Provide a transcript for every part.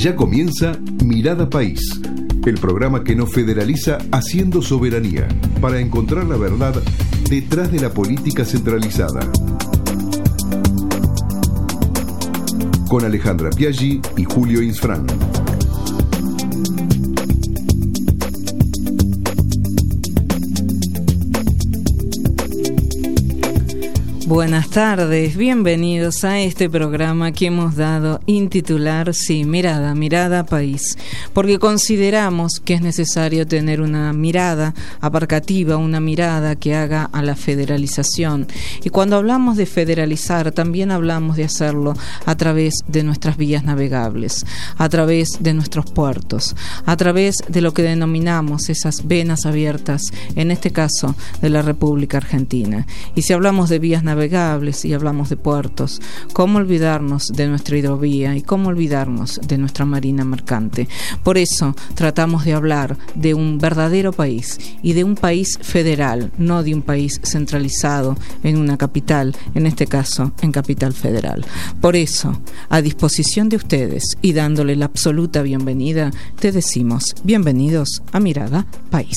Ya comienza Mirada País, el programa que nos federaliza haciendo soberanía para encontrar la verdad detrás de la política centralizada. Con Alejandra Piaggi y Julio Insfrán. Buenas tardes, bienvenidos a este programa que hemos dado intitular, Mirada País, porque consideramos que es necesario tener una mirada abarcativa, una mirada que haga a la federalización. Y cuando hablamos de federalizar, también hablamos de hacerlo a través de nuestras vías navegables, a través de nuestros puertos, a través de lo que denominamos esas venas abiertas, en este caso de la República Argentina. Y si hablamos de vías navegables y hablamos de puertos, ¿cómo olvidarnos de nuestra hidrovía y cómo olvidarnos de nuestra marina mercante? Por eso tratamos de hablar de un verdadero país y de un país federal, no de un país centralizado en una capital, en este caso en Capital Federal. Por eso, a disposición de ustedes y dándole la absoluta bienvenida, te decimos bienvenidos a Mirada País.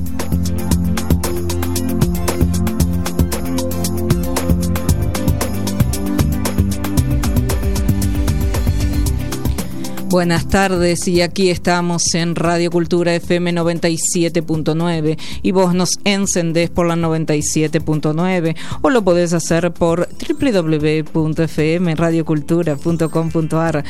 Buenas tardes, y aquí estamos en Radio Cultura FM 97.9 y vos nos encendés por la 97.9 o lo podés hacer por www.fmradiocultura.com.ar,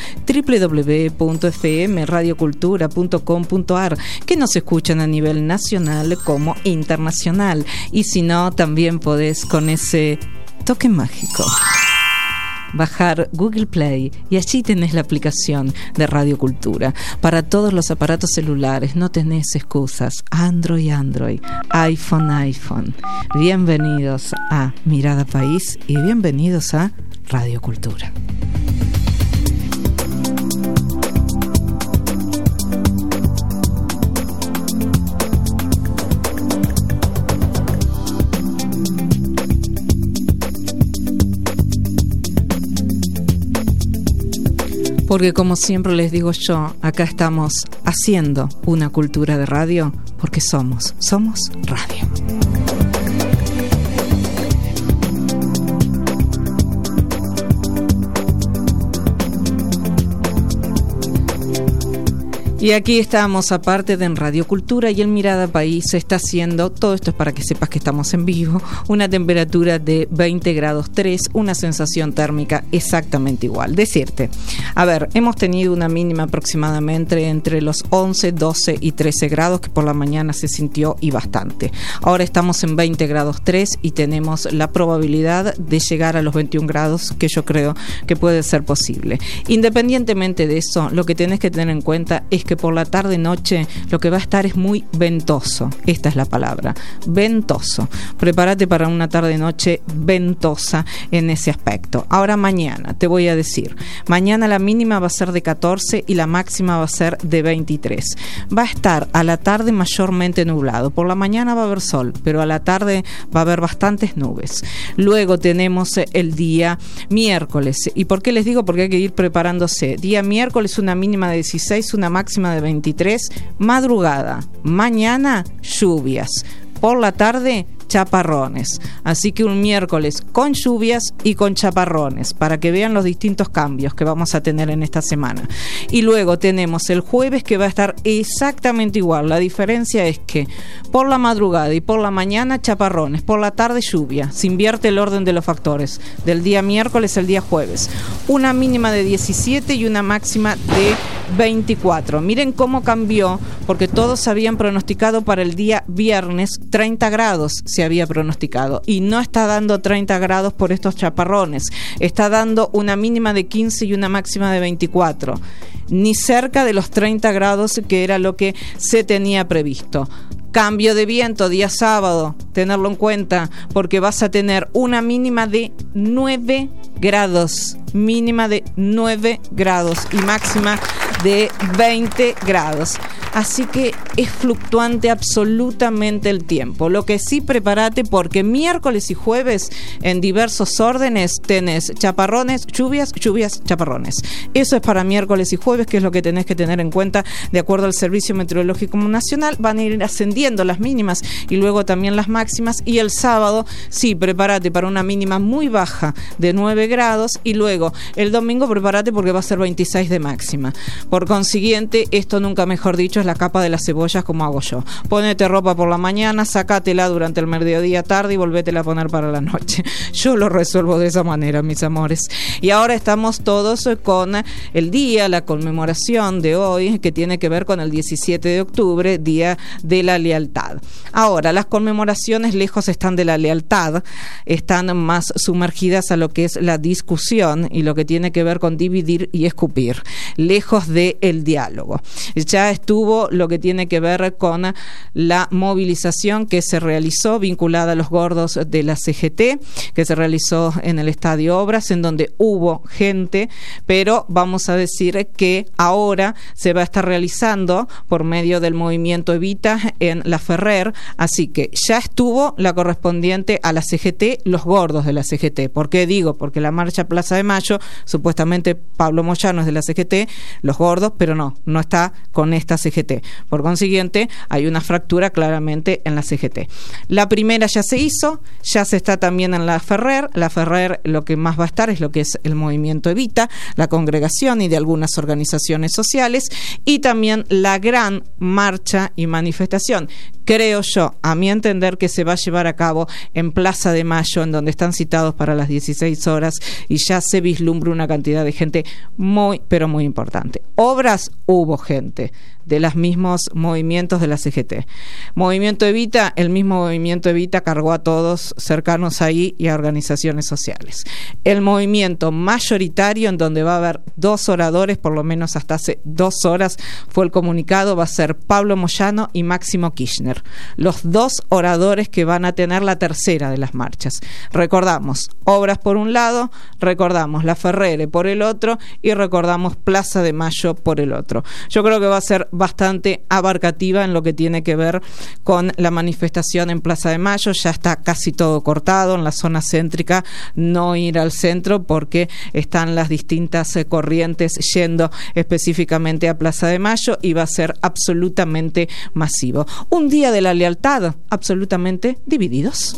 www.fmradiocultura.com.ar, que nos escuchan a nivel nacional como internacional, y si no, también podés con ese toque mágico bajar Google Play y allí tenés la aplicación de Radio Cultura. Para todos los aparatos celulares, no tenés excusas. Android, iPhone. Bienvenidos a Mirada País y bienvenidos a Radio Cultura. Porque como siempre les digo yo, acá estamos haciendo una cultura de radio porque somos radio. Y aquí estamos, aparte de en Radio Cultura y en Mirada País, se está haciendo, todo esto es para que sepas que estamos en vivo, una temperatura de 20 grados 3, una sensación térmica exactamente igual. Decirte, a ver, hemos tenido una mínima aproximadamente entre los 11, 12 y 13 grados, que por la mañana se sintió y bastante. Ahora estamos en 20 grados 3 y tenemos la probabilidad de llegar a los 21 grados, que yo creo que puede ser posible. Independientemente de eso, lo que tenés que tener en cuenta es que por la tarde-noche lo que va a estar es muy ventoso. Esta es la palabra, ventoso. Prepárate para una tarde-noche ventosa en ese aspecto. Ahora mañana, te voy a decir, mañana la mínima va a ser de 14 y la máxima va a ser de 23. Va a estar a la tarde mayormente nublado. Por la mañana va a haber sol, pero a la tarde va a haber bastantes nubes. Luego tenemos el día miércoles. ¿Y por qué les digo? Porque hay que ir preparándose. Día miércoles una mínima de 16, una máxima de 23, madrugada, mañana lluvias, por la tarde chaparrones. Así que un miércoles con lluvias y con chaparrones, para que vean los distintos cambios que vamos a tener en esta semana. Y luego tenemos el jueves, que va a estar exactamente igual. La diferencia es que por la madrugada y por la mañana chaparrones, por la tarde lluvia. Se invierte el orden de los factores del día miércoles al día jueves. Una mínima de 17 y una máxima de 24. Miren cómo cambió, porque todos habían pronosticado para el día viernes 30 grados. Se había pronosticado y no está dando 30 grados por estos chaparrones, está dando una mínima de 15 y una máxima de 24, ni cerca de los 30 grados que era lo que se tenía previsto. Cambio de viento día sábado, tenerlo en cuenta, porque vas a tener una mínima de 9 grados, mínima de 9 grados y máxima de 20 grados. Así que es fluctuante absolutamente el tiempo. Lo que sí, prepárate, porque miércoles y jueves en diversos órdenes tenés chaparrones, lluvias, chaparrones. Eso es para miércoles y jueves, que es lo que tenés que tener en cuenta de acuerdo al Servicio Meteorológico Nacional. Van a ir ascendiendo las mínimas y luego también las máximas. Y el sábado, sí, prepárate para una mínima muy baja de 9 grados. Y luego el domingo prepárate porque va a ser 26 de máxima. Por consiguiente, esto nunca mejor dicho es la capa de las cebollas, como hago yo. Ponete ropa por la mañana, sácatela durante el mediodía tarde y volvétela a poner para la noche. Yo lo resuelvo de esa manera, mis amores. Y ahora estamos todos con el día, la conmemoración de hoy, que tiene que ver con el 17 de octubre, Día de la Lealtad. Ahora, las conmemoraciones lejos están de la lealtad, están más sumergidas a lo que es la discusión y lo que tiene que ver con dividir y escupir, lejos de el diálogo. Ya estuvo lo que tiene que ver con la movilización que se realizó vinculada a los gordos de la CGT, que se realizó en el Estadio Obras, en donde hubo gente, pero vamos a decir que ahora se va a estar realizando por medio del movimiento Evita en La Ferrer, así que ya estuvo la correspondiente a la CGT, los gordos de la CGT. ¿Por qué digo? Porque la marcha Plaza de Mayo, supuestamente Pablo Moyano es de la CGT, los gordos, pero no está con esta CGT. Por consiguiente, hay una fractura claramente en la CGT. La primera ya se hizo, ya se está también en La Ferrer. La Ferrer, lo que más va a estar es lo que es el movimiento Evita, la congregación y de algunas organizaciones sociales, y también la gran marcha y manifestación, creo yo, a mi entender, que se va a llevar a cabo en Plaza de Mayo, en donde están citados para las 16 horas, y ya se vislumbra una cantidad de gente muy, pero muy importante. Obras, hubo gente de los mismos movimientos de la CGT. Movimiento Evita, el mismo movimiento Evita cargó a todos cercanos ahí y a organizaciones sociales. El movimiento mayoritario, en donde va a haber 2 oradores, por lo menos hasta hace 2 horas fue el comunicado, va a ser Pablo Moyano y Máximo Kirchner, los 2 oradores que van a tener la tercera de las marchas. Recordamos Obras por un lado, recordamos La Ferrere por el otro y recordamos Plaza de Mayo por el otro. Yo creo que va a ser bastante abarcativa en lo que tiene que ver con la manifestación en Plaza de Mayo. Ya está casi todo cortado en la zona céntrica, no ir al centro porque están las distintas corrientes yendo específicamente a Plaza de Mayo, y va a ser absolutamente masivo. Un día de la lealtad, absolutamente divididos.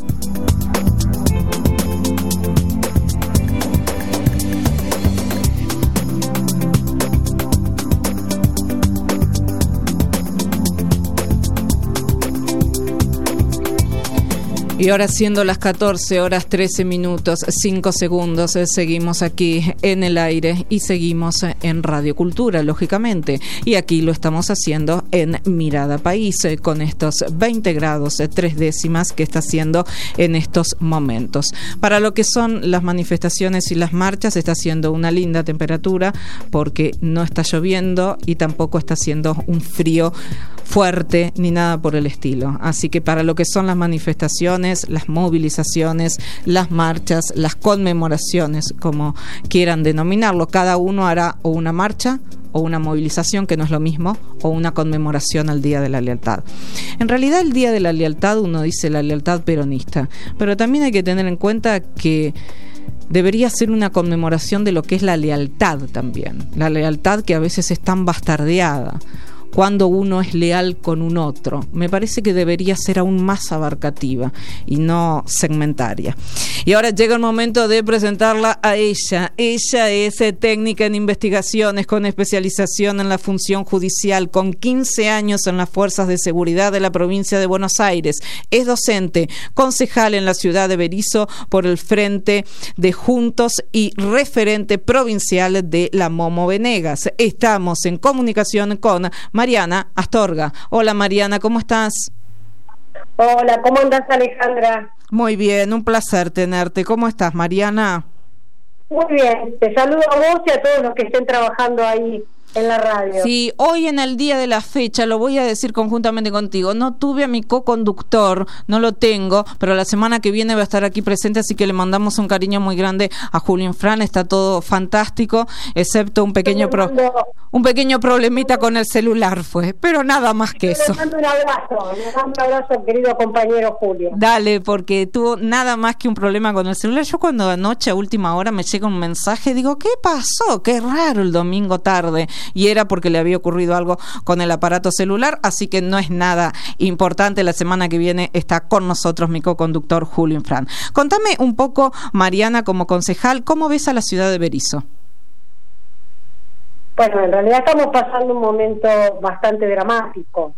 Y ahora, siendo las 14 horas 13 minutos 5 segundos, seguimos aquí en el aire y seguimos en Radio Cultura, lógicamente. Y aquí lo estamos haciendo en Mirada País, con estos 20 grados 3 décimas que está haciendo en estos momentos. Para lo que son las manifestaciones y las marchas, está haciendo una linda temperatura porque no está lloviendo y tampoco está haciendo un frío fuerte ni nada por el estilo. Así que para lo que son las manifestaciones, las movilizaciones, las marchas, las conmemoraciones, como quieran denominarlo, cada uno hará o una marcha o una movilización, que no es lo mismo, o una conmemoración al Día de la Lealtad. En realidad, el Día de la Lealtad, uno dice la lealtad peronista, pero también hay que tener en cuenta que debería ser una conmemoración de lo que es la lealtad también, la lealtad que a veces es tan bastardeada cuando uno es leal con un otro. Me parece que debería ser aún más abarcativa y no segmentaria. Y ahora llega el momento de presentarla a ella. Ella es técnica en investigaciones con especialización en la función judicial, con 15 años en las Fuerzas de Seguridad de la provincia de Buenos Aires. Es docente, concejal en la ciudad de Berisso por el Frente de Juntos y referente provincial de la Momo Venegas. Estamos en comunicación con Mariana Astorga. Hola Mariana, ¿cómo estás? Hola, ¿cómo andás, Alejandra? Muy bien, un placer tenerte. ¿Cómo estás, Mariana? Muy bien, te saludo a vos y a todos los que estén trabajando ahí en la radio. Sí, hoy en el día de la fecha, lo voy a decir conjuntamente contigo, no tuve a mi co-conductor, no lo tengo, pero la semana que viene va a estar aquí presente, así que le mandamos un cariño muy grande a Julio Infran. Está todo fantástico, excepto un pequeño problemita con el celular fue, pero nada más que eso. Le mando un abrazo, querido compañero Julio. Dale, porque tuvo nada más que un problema con el celular. Yo cuando anoche a última hora me llega un mensaje, digo, ¿qué pasó? Qué raro el domingo tarde. Y era porque le había ocurrido algo con el aparato celular, así que no es nada importante. La semana que viene está con nosotros mi co-conductor Julio Infran. Contame un poco, Mariana, como concejal, ¿cómo ves a la ciudad de Berisso? Bueno, en realidad estamos pasando un momento bastante dramático,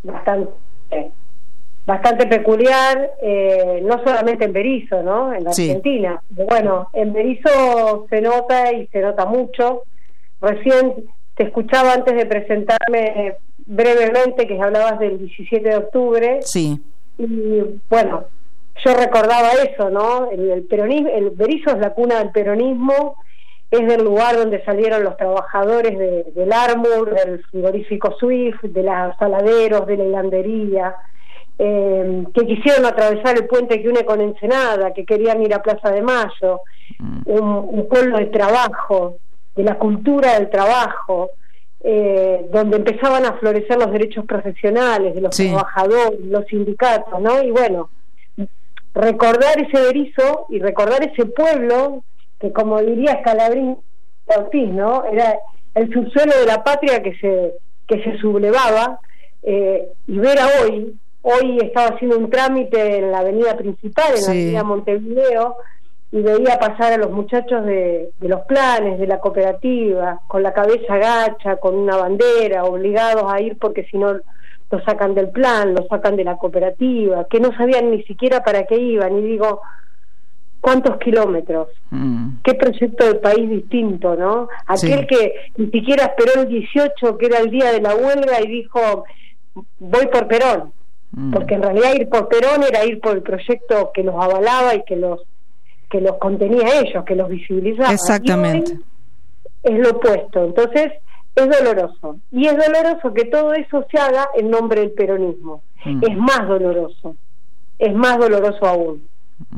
bastante peculiar, no solamente en Berisso, ¿no? En la Argentina. Bueno, en Berisso se nota y se nota mucho. Recién te escuchaba antes de presentarme brevemente que hablabas del 17 de octubre. Sí. Y bueno, yo recordaba eso, ¿no? El peronismo, el Berisso es la cuna del peronismo, es del lugar donde salieron los trabajadores del Armour, del frigorífico Swift, de los saladeros, de la hilandería, que quisieron atravesar el puente que une con Ensenada, que querían ir a Plaza de Mayo, un pueblo de trabajo, de la cultura del trabajo, donde empezaban a florecer los derechos profesionales de los trabajadores, los sindicatos, ¿no? Y bueno, recordar ese Berisso y recordar ese pueblo que, como diría Scalabrini Ortiz, ¿no? Era el subsuelo de la patria que se sublevaba, y ver a hoy estaba haciendo un trámite en la avenida principal, en la avenida Montevideo, y veía pasar a los muchachos de los planes, de la cooperativa, con la cabeza gacha, con una bandera, obligados a ir porque si no lo sacan del plan, lo sacan de la cooperativa, que no sabían ni siquiera para qué iban, y digo, ¿cuántos kilómetros? Qué proyecto de país distinto, ¿no? Aquel que ni siquiera esperó el 18, que era el día de la huelga, y dijo, voy por Perón, porque en realidad ir por Perón era ir por el proyecto que los avalaba y que los contenía ellos, que los visibilizaba. Exactamente. Es lo opuesto. Entonces es doloroso, y es doloroso que todo eso se haga en nombre del peronismo. Es más doloroso aún.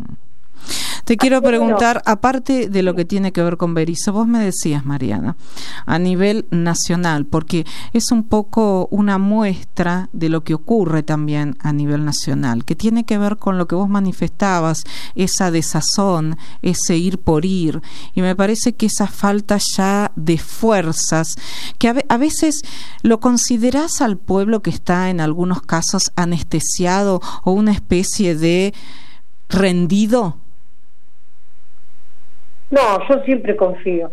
Te quiero preguntar, aparte de lo que tiene que ver con Berisso, vos me decías, Mariana, a nivel nacional, porque es un poco una muestra de lo que ocurre también a nivel nacional, que tiene que ver con lo que vos manifestabas, esa desazón, ese ir por ir, y me parece que esa falta ya de fuerzas, que a veces lo considerás al pueblo que está en algunos casos anestesiado o una especie de rendido. No, yo siempre confío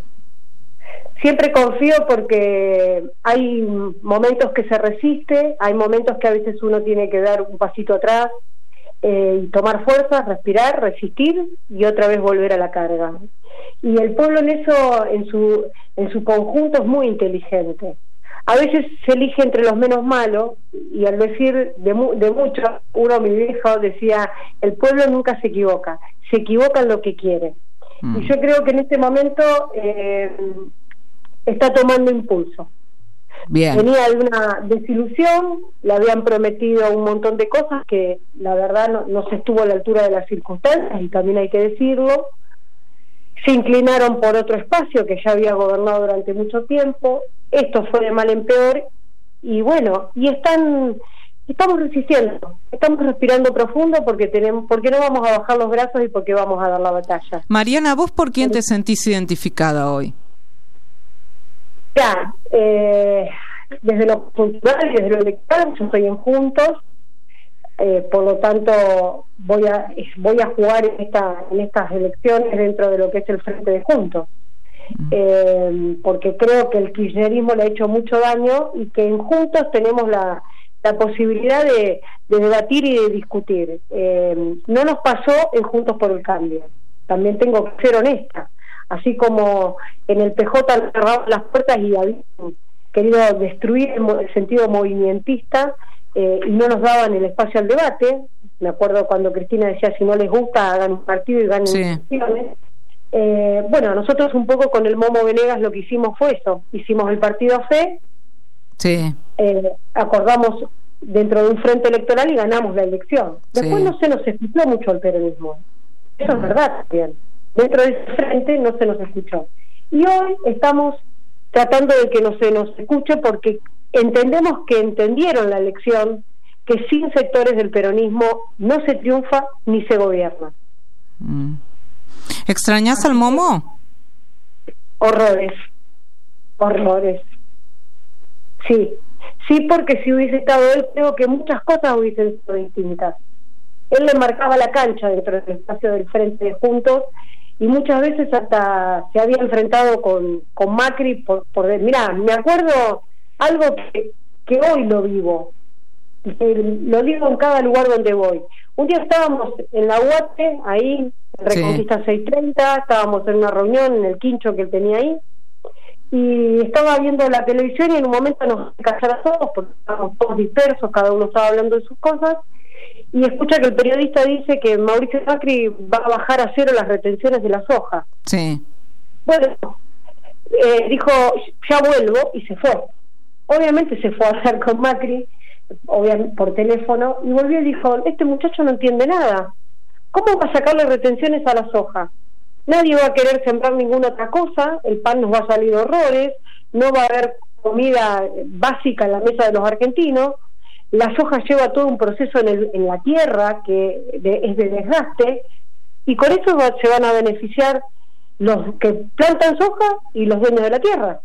porque hay momentos que se resiste, hay momentos que a veces uno tiene que dar un pasito atrás y tomar fuerzas, respirar, resistir y otra vez volver a la carga. Y el pueblo en eso, en su conjunto, es muy inteligente. A veces se elige entre los menos malos, y al decir de muchos, mi viejo decía, el pueblo nunca se equivoca en lo que quiere. Y yo creo que en este momento está tomando impulso. Bien. Venía de una desilusión, le habían prometido un montón de cosas que la verdad no se estuvo a la altura de las circunstancias, y también hay que decirlo. Se inclinaron por otro espacio que ya había gobernado durante mucho tiempo. Esto fue de mal en peor, y bueno, estamos resistiendo, estamos respirando profundo porque no vamos a bajar los brazos y porque vamos a dar la batalla. Mariana, ¿vos por quién te sentís identificada hoy? Ya, desde lo cultural y desde lo electoral, yo estoy en Juntos, por lo tanto voy a jugar en estas elecciones dentro de lo que es el Frente de Juntos, porque creo que el kirchnerismo le ha hecho mucho daño y que en Juntos tenemos la posibilidad de debatir y de discutir. No nos pasó en Juntos por el Cambio, también tengo que ser honesta, así como en el PJ han cerrado las puertas y habían querido destruir el sentido movimentista, y no nos daban el espacio al debate. Me acuerdo cuando Cristina decía, si no les gusta hagan un partido y ganen elecciones. Bueno, nosotros un poco con el Momo Venegas lo que hicimos fue eso, hicimos el partido Fe, sí. Acordamos dentro de un frente electoral y ganamos la elección. Después sí. no se nos escuchó mucho el peronismo, eso es verdad también, dentro de ese frente no se nos escuchó, y hoy estamos tratando de que no se nos escuche porque entendemos que entendieron la elección, que sin sectores del peronismo no se triunfa ni se gobierna. ¿Extrañas al Momo? Horrores. Sí, porque si hubiese estado él, creo que muchas cosas hubiesen sido distintas. Él le marcaba la cancha dentro del espacio del Frente de Juntos y muchas veces hasta se había enfrentado con Macri mirá, me acuerdo algo que hoy lo vivo, lo digo en cada lugar donde voy. Un día estábamos en la UATE, ahí en Reconquista 630, estábamos en una reunión en el quincho que él tenía ahí, y estaba viendo la televisión y en un momento nos callaron todos porque estábamos todos dispersos, cada uno estaba hablando de sus cosas, y escucha que el periodista dice que Mauricio Macri va a bajar a cero las retenciones de la soja. Sí. Bueno, dijo, ya vuelvo, y se fue. Obviamente se fue a hablar con Macri, obviamente por teléfono, y volvió y dijo, este muchacho no entiende nada. ¿Cómo va a sacarle retenciones a la soja? Nadie va a querer sembrar ninguna otra cosa, el pan nos va a salir horrores, no va a haber comida básica en la mesa de los argentinos, la soja lleva todo un proceso en la tierra que es de desgaste, y con eso se van a beneficiar los que plantan soja y los dueños de la tierra.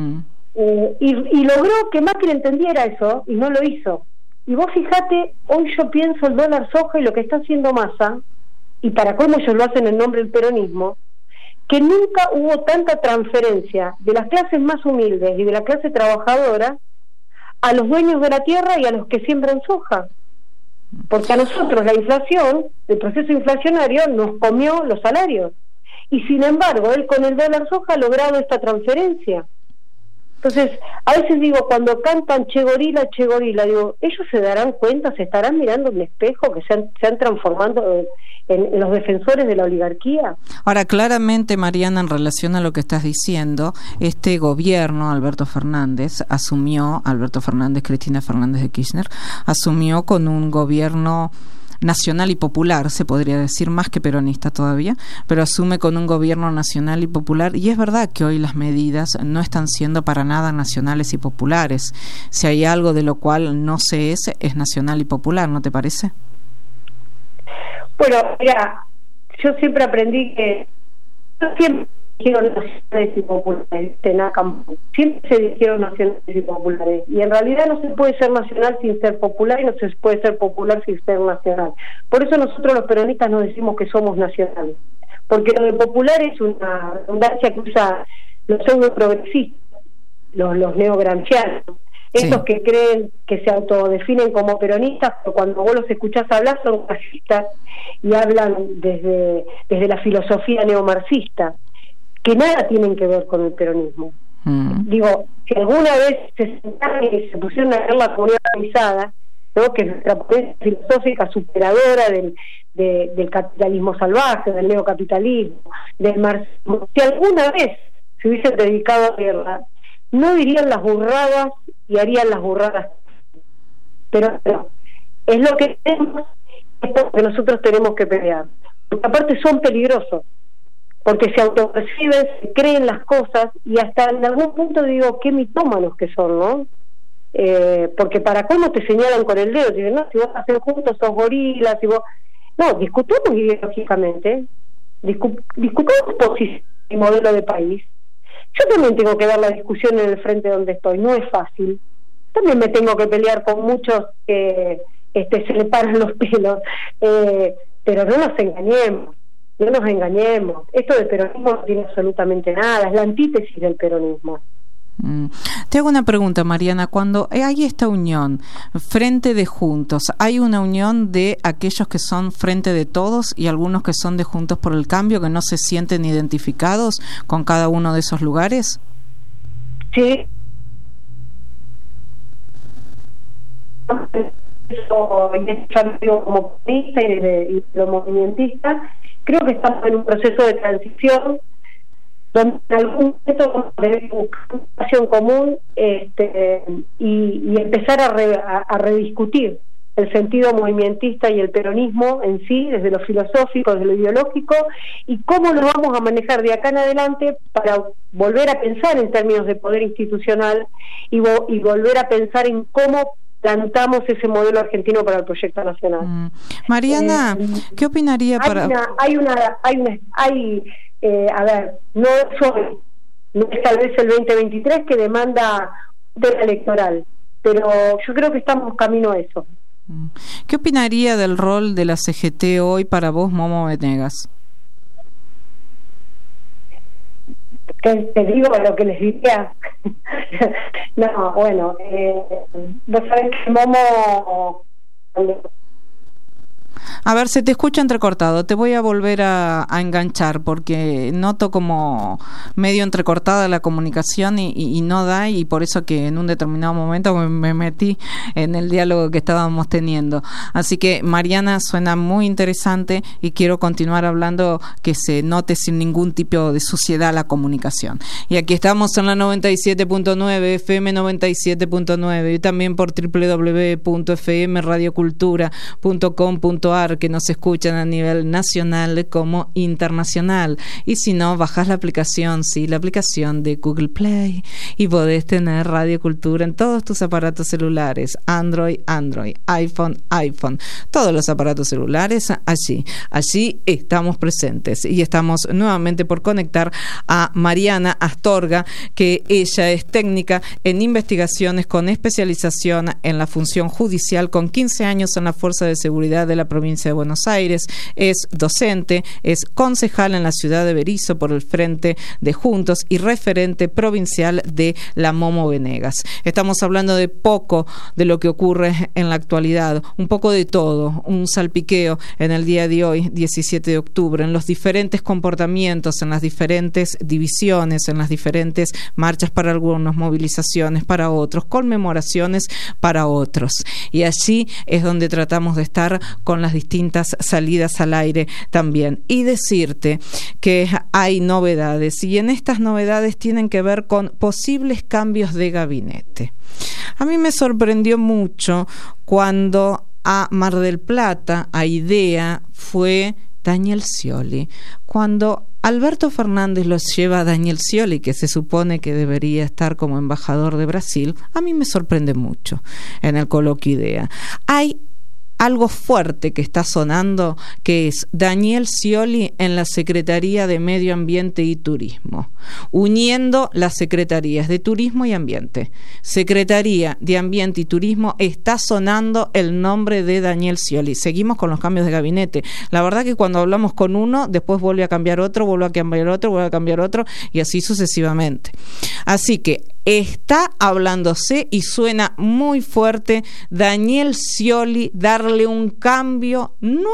Y logró que Macri entendiera eso y no lo hizo. Y vos fijate, hoy yo pienso el dólar soja y lo que está haciendo Massa, y para cómo ellos lo hacen en nombre del peronismo, que nunca hubo tanta transferencia de las clases más humildes y de la clase trabajadora a los dueños de la tierra y a los que siembran soja, porque a nosotros la inflación, el proceso inflacionario nos comió los salarios, y sin embargo él con el dólar soja ha logrado esta transferencia. Entonces a veces digo, cuando cantan Che Gorila, digo, ellos se darán cuenta, se estarán mirando en el espejo que se han transformado en los defensores de la oligarquía. Ahora, claramente, Mariana, en relación a lo que estás diciendo, este gobierno, Alberto Fernández, Cristina Fernández de Kirchner, asumió con un gobierno nacional y popular, se podría decir, más que peronista todavía, pero asume con un gobierno nacional y popular, y es verdad que hoy las medidas no están siendo para nada nacionales y populares. Si hay algo de lo cual no se es nacional y popular, ¿no te parece? Bueno, mira, yo siempre aprendí que siempre dijeron nacionales y populares, siempre se dijeron nacionales y populares, y en realidad no se puede ser nacional sin ser popular y no se puede ser popular sin ser nacional. Por eso nosotros los peronistas nos decimos que somos nacionales, porque lo de popular es una redundancia que usa los pseudo progresistas, los neogramscianos, estos que creen que se autodefinen como peronistas, pero cuando vos los escuchás hablar son fascistas y hablan desde la filosofía neomarxista, que nada tienen que ver con el peronismo. Digo, si alguna vez se sentaron y se pusieron a ver la comunidad organizada, ¿no?, que es nuestra potencia filosófica superadora del capitalismo salvaje, del neocapitalismo, del marxismo, si alguna vez se hubiesen dedicado a verla, no dirían las burradas y harían las burradas. Pero no, es lo que tenemos, es lo que nosotros tenemos que pelear. Porque aparte son peligrosos, porque se autoperciben, se creen las cosas, y hasta en algún punto digo, qué mitómanos que son, ¿no? Porque para cómo te señalan con el dedo, dicen, no, si vos haces juntos sos gorilas, si vos... No, discutamos ideológicamente, discutamos posición y modelo de país. Yo también tengo que dar la discusión en el frente donde estoy, no es fácil. También me tengo que pelear con muchos que se le paran los pelos, pero no nos engañemos. Esto del peronismo no tiene absolutamente nada, es la antítesis del peronismo. Te hago una pregunta, Mariana. Cuando hay esta unión, Frente de Juntos, ¿hay una unión de aquellos que son Frente de Todos y algunos que son de Juntos por el Cambio, que no se sienten identificados con cada uno de esos lugares? Sí. Eso como comunista y los movimientistas, Creo que estamos en un proceso de transición donde en algún momento debemos buscar una situación común y empezar a rediscutir el sentido movimentista y el peronismo en sí, desde lo filosófico, desde lo ideológico, y cómo lo vamos a manejar de acá en adelante para volver a pensar en términos de poder institucional y volver a pensar en cómo plantamos ese modelo argentino para el proyecto nacional. Mariana, ¿qué opinaría a ver, no es tal vez el 2023 que demanda tema electoral, pero yo creo que estamos camino a eso. ¿Qué opinaría del rol de la CGT hoy para vos, Momo Venegas? Te digo lo que les diría. No, bueno, vos sabés que Momo... A ver, se te escucha entrecortado. Te voy a volver a enganchar porque noto como medio entrecortada la comunicación y no da, y por eso que en un determinado momento me metí en el diálogo que estábamos teniendo. Así que, Mariana, suena muy interesante y quiero continuar hablando, que se note sin ningún tipo de suciedad la comunicación. Y aquí estamos en la 97.9, FM 97.9, y también por www.fmradiocultura.com.ar, que nos escuchan a nivel nacional como internacional. Y si no, bajás la aplicación, sí, la aplicación de Google Play, y podés tener Radio Cultura en todos tus aparatos celulares, Android, iPhone, todos los aparatos celulares, allí estamos presentes. Y estamos nuevamente por conectar a Mariana Astorga, que ella es técnica en investigaciones con especialización en la función judicial, con 15 años en la Fuerza de Seguridad de la provincia de Buenos Aires, es docente, es concejal en la ciudad de Berisso por el Frente de Juntos y referente provincial de la Momo Venegas. Estamos hablando de poco de lo que ocurre en la actualidad, un poco de todo, un salpiqueo en el día de hoy, 17 de octubre, en los diferentes comportamientos, en las diferentes divisiones, en las diferentes marchas para algunos, movilizaciones para otros, conmemoraciones para otros. Y allí es donde tratamos de estar con las distintas salidas al aire también, y decirte que hay novedades, y en estas novedades tienen que ver con posibles cambios de gabinete. A mí me sorprendió mucho cuando a Mar del Plata, a IDEA, fue Daniel Scioli. Cuando Alberto Fernández los lleva a Daniel Scioli, que se supone que debería estar como embajador de Brasil, a mí me sorprende mucho en el coloquio IDEA. Hay algo fuerte que está sonando, que es Daniel Scioli en la Secretaría de Medio Ambiente y Turismo, uniendo las secretarías de Turismo y Ambiente. Secretaría de Ambiente y Turismo, está sonando el nombre de Daniel Scioli. Seguimos con los cambios de gabinete. La verdad que cuando hablamos con uno, después vuelve a cambiar otro, vuelve a cambiar otro, vuelve a cambiar otro, y así sucesivamente. Así que está hablándose y suena muy fuerte Daniel Scioli, darle un cambio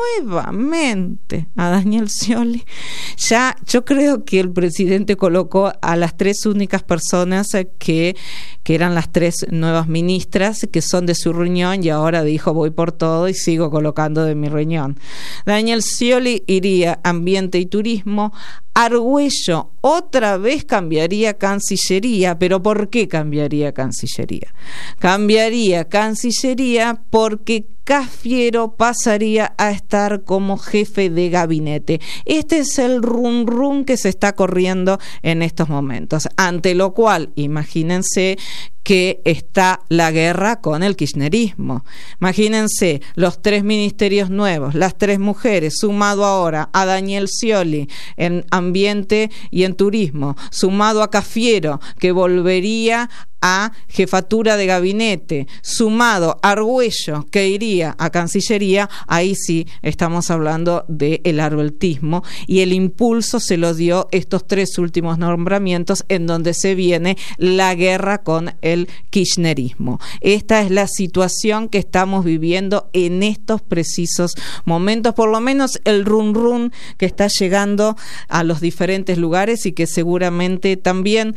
nuevamente a Daniel Scioli. Ya yo creo que el presidente colocó a las tres únicas personas que eran las tres nuevas ministras, que son de su riñón, y ahora dijo voy por todo y sigo colocando de mi riñón. Daniel Scioli iría Ambiente y Turismo. Argüello otra vez cambiaría Cancillería. ¿Pero por qué cambiaría Cancillería? Cambiaría Cancillería porque Cafiero pasaría a estar como jefe de gabinete. Este es el rum que se está corriendo en estos momentos, ante lo cual imagínense que está la guerra con el kirchnerismo. Imagínense los tres ministerios nuevos, las tres mujeres, sumado ahora a Daniel Scioli en Ambiente y en Turismo, sumado a Cafiero, que volvería a jefatura de gabinete, sumado a Argüello, que iría a Cancillería. Ahí sí estamos hablando del arboltismo, y el impulso se lo dio estos tres últimos nombramientos, en donde se viene la guerra con el kirchnerismo. Esta es la situación que estamos viviendo en estos precisos momentos, por lo menos el run que está llegando a los diferentes lugares, y que seguramente también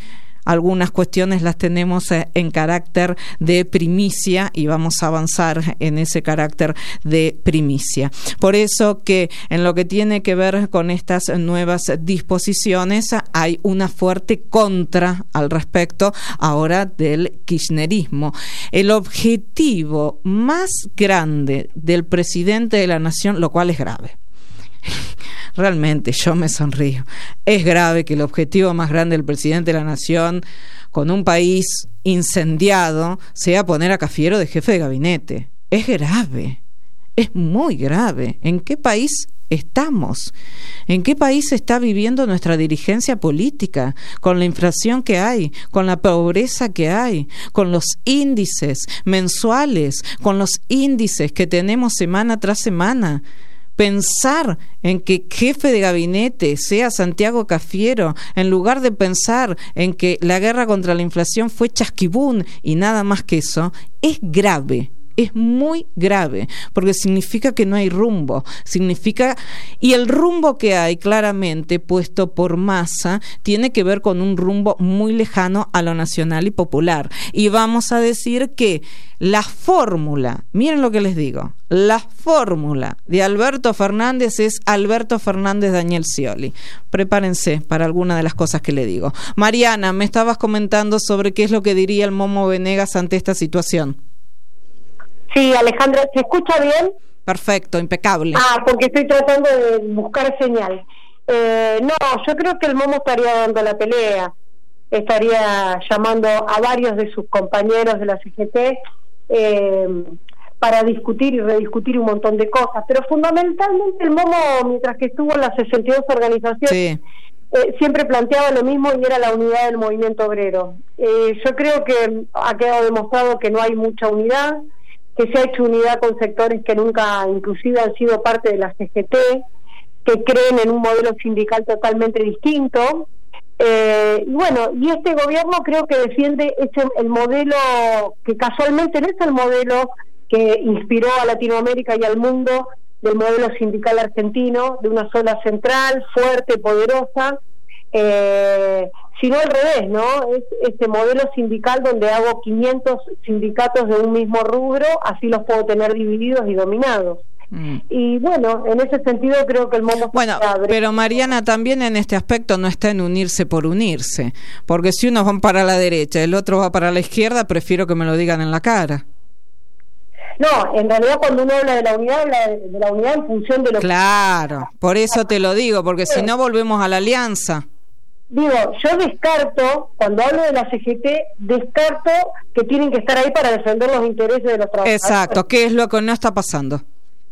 algunas cuestiones las tenemos en carácter de primicia y vamos a avanzar en ese carácter de primicia. Por eso que en lo que tiene que ver con estas nuevas disposiciones hay una fuerte contra al respecto ahora del kirchnerismo. El objetivo más grande del presidente de la Nación, lo cual es grave. Realmente yo me sonrío. Es grave que el objetivo más grande del presidente de la Nación con un país incendiado sea poner a Cafiero de jefe de gabinete. Es grave, es muy grave. ¿En qué país estamos? ¿En qué país está viviendo nuestra dirigencia política? Con la inflación que hay, con la pobreza que hay, con los índices mensuales, con los índices que tenemos semana tras semana. Pensar en que jefe de gabinete sea Santiago Cafiero, en lugar de pensar en que la guerra contra la inflación fue chasquibún y nada más que eso, es grave. Es muy grave, porque significa que no hay rumbo, y el rumbo que hay claramente puesto por Massa tiene que ver con un rumbo muy lejano a lo nacional y popular. Y vamos a decir que la fórmula, miren lo que les digo, la fórmula de Alberto Fernández es Alberto Fernández Daniel Scioli. Prepárense para alguna de las cosas que le digo. Mariana, me estabas comentando sobre qué es lo que diría el Momo Venegas ante esta situación. Sí, Alejandra, ¿se escucha bien? Perfecto, impecable. Porque estoy tratando de buscar señal. No, yo creo que el Momo estaría dando la pelea, estaría llamando a varios de sus compañeros de la CGT para discutir y rediscutir un montón de cosas, pero fundamentalmente el Momo, mientras que estuvo en las 62 organizaciones, sí, siempre planteaba lo mismo y era la unidad del movimiento obrero. Yo creo que ha quedado demostrado que no hay mucha unidad, que se ha hecho unidad con sectores que nunca inclusive han sido parte de la CGT, que creen en un modelo sindical totalmente distinto, y bueno, y este gobierno creo que defiende el modelo que casualmente no es el modelo que inspiró a Latinoamérica y al mundo, del modelo sindical argentino, de una sola central, fuerte, poderosa, sino al revés, ¿no? Es este modelo sindical donde hago 500 sindicatos de un mismo rubro, así los puedo tener divididos y dominados. Y bueno, en ese sentido creo que el mundo... Bueno, pero Mariana también en este aspecto no está en unirse por unirse, porque si uno va para la derecha y el otro va para la izquierda, prefiero que me lo digan en la cara. No, en realidad cuando uno habla de la unidad en función de lo Claro, por eso te lo digo, porque si no volvemos a la alianza. Digo, yo descarto, cuando hablo de la CGT, descarto que tienen que estar ahí para defender los intereses de los trabajadores. Exacto, ¿qué es lo que no está pasando?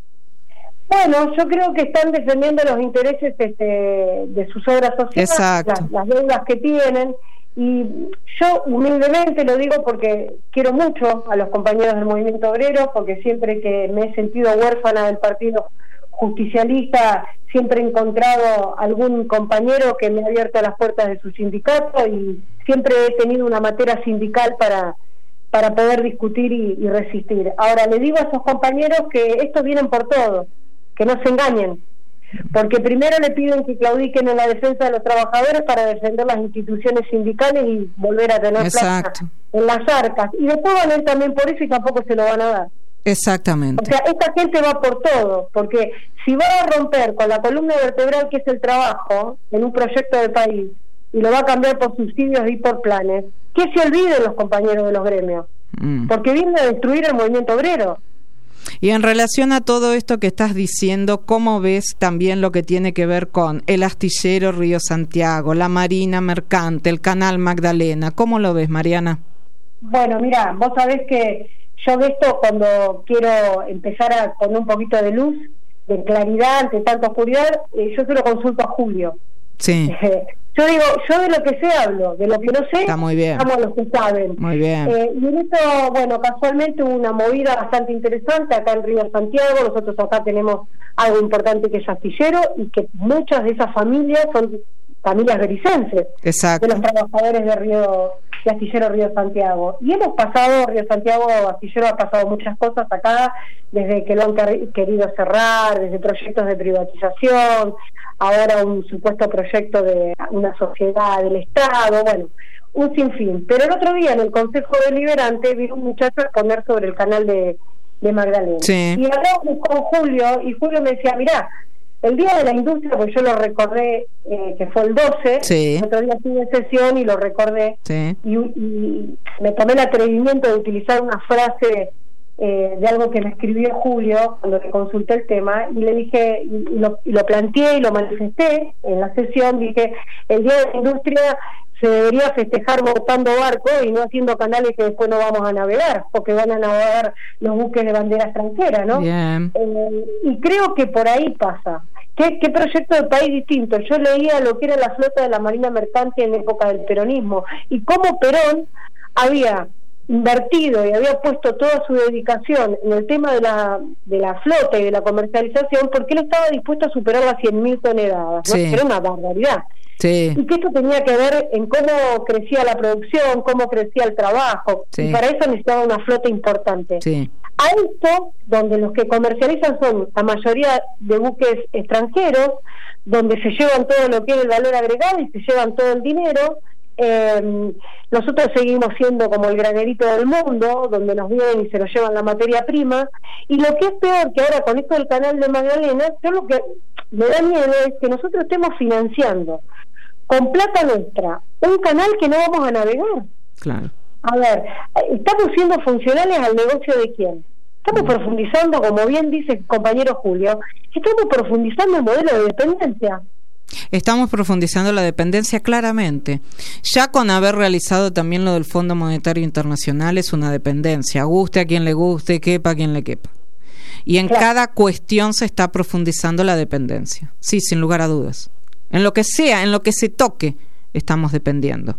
Bueno, yo creo que están defendiendo los intereses de sus obras sociales, las deudas que tienen, y yo humildemente lo digo porque quiero mucho a los compañeros del movimiento obrero, porque siempre que me he sentido huérfana del partido justicialista, siempre he encontrado algún compañero que me ha abierto las puertas de su sindicato y siempre he tenido una materia sindical para poder discutir y resistir. Ahora, le digo a esos compañeros que estos vienen por todo, que no se engañen, porque primero le piden que claudiquen en la defensa de los trabajadores para defender las instituciones sindicales y volver a tener plata en las arcas, y después van a ir también por eso y tampoco se lo van a dar. Exactamente. O sea, esta gente va por todo, porque si va a romper con la columna vertebral que es el trabajo en un proyecto de país y lo va a cambiar por subsidios y por planes, que se olviden los compañeros de los gremios, porque vienen a destruir el movimiento obrero. Y en relación a todo esto que estás diciendo, ¿cómo ves también lo que tiene que ver con el astillero Río Santiago, la Marina Mercante, el Canal Magdalena? ¿Cómo lo ves, Mariana? Bueno, mira, vos sabés que yo de esto, cuando quiero empezar a poner un poquito de luz, de claridad ante tanta oscuridad, yo se lo consulto a Julio. Sí. Yo digo, yo de lo que sé hablo, de lo que no sé, está muy bien. Estamos los que saben. Muy bien. Y en esto, bueno, casualmente hubo una movida bastante interesante acá en Río Santiago. Nosotros acá tenemos algo importante que es astillero, y que muchas de esas familias son familias bericenses. Exacto. De los trabajadores de Astillero Río Santiago. Y hemos pasado, Río Santiago Astillero ha pasado muchas cosas acá, desde que lo han querido cerrar, desde proyectos de privatización, ahora un supuesto proyecto de una sociedad del Estado. Bueno, un sinfín. Pero el otro día en el Consejo Deliberante vino un muchacho a exponer sobre el canal de Magdalena. Sí. Y hablamos con Julio, y Julio me decía, mirá, el Día de la Industria, pues yo lo recordé, que fue el 12, sí. El otro día estuve en sesión y lo recordé, sí. y me tomé el atrevimiento de utilizar una frase de algo que me escribió Julio cuando le consulté el tema, y le dije, y lo planteé y lo manifesté en la sesión, dije, el Día de la Industria se debería festejar botando barcos y no haciendo canales que después no vamos a navegar, porque van a navegar los buques de bandera extranjera, ¿no? Y creo que por ahí pasa. ¿Qué proyecto de país distinto? Yo leía lo que era la flota de la Marina Mercante en época del peronismo, y cómo Perón había invertido y había puesto toda su dedicación en el tema de la flota y de la comercialización, porque él estaba dispuesto a superar las 100.000 toneladas, ¿no? Sí. Era una barbaridad. Sí. Y que esto tenía que ver en cómo crecía la producción, cómo crecía el trabajo, sí. Y para eso necesitaba una flota importante. Sí. A esto, donde los que comercializan son la mayoría de buques extranjeros, donde se llevan todo lo que es el valor agregado y se llevan todo el dinero, nosotros seguimos siendo como el granerito del mundo, donde nos vienen y se nos llevan la materia prima, y lo que es peor, que ahora con esto del canal de Magdalena, yo lo que me da miedo es que nosotros estemos financiando con plata nuestra un canal que no vamos a navegar. Claro. A ver, ¿estamos siendo funcionales al negocio de quién? Estamos profundizando, como bien dice el compañero Julio, estamos profundizando el modelo de dependencia. Estamos profundizando la dependencia claramente. Ya con haber realizado también lo del Fondo Monetario Internacional es una dependencia, guste a quien le guste, quepa a quien le quepa. Y en cada cuestión se está profundizando la dependencia. Sí, sin lugar a dudas. En lo que sea, en lo que se toque, estamos dependiendo.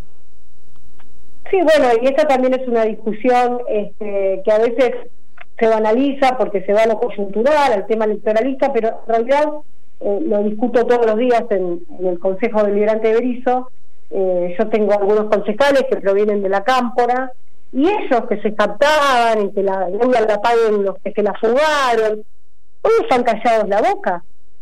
Sí, bueno, y esta también es una discusión que a veces se banaliza porque se va a lo coyuntural, al tema electoralista, pero en realidad lo discuto todos los días en el Consejo Deliberante de Berisso. Yo tengo algunos concejales que provienen de la Cámpora, y ellos que se captaban y que la deuda la paguen los que se la fugaron, hoy están callados la boca.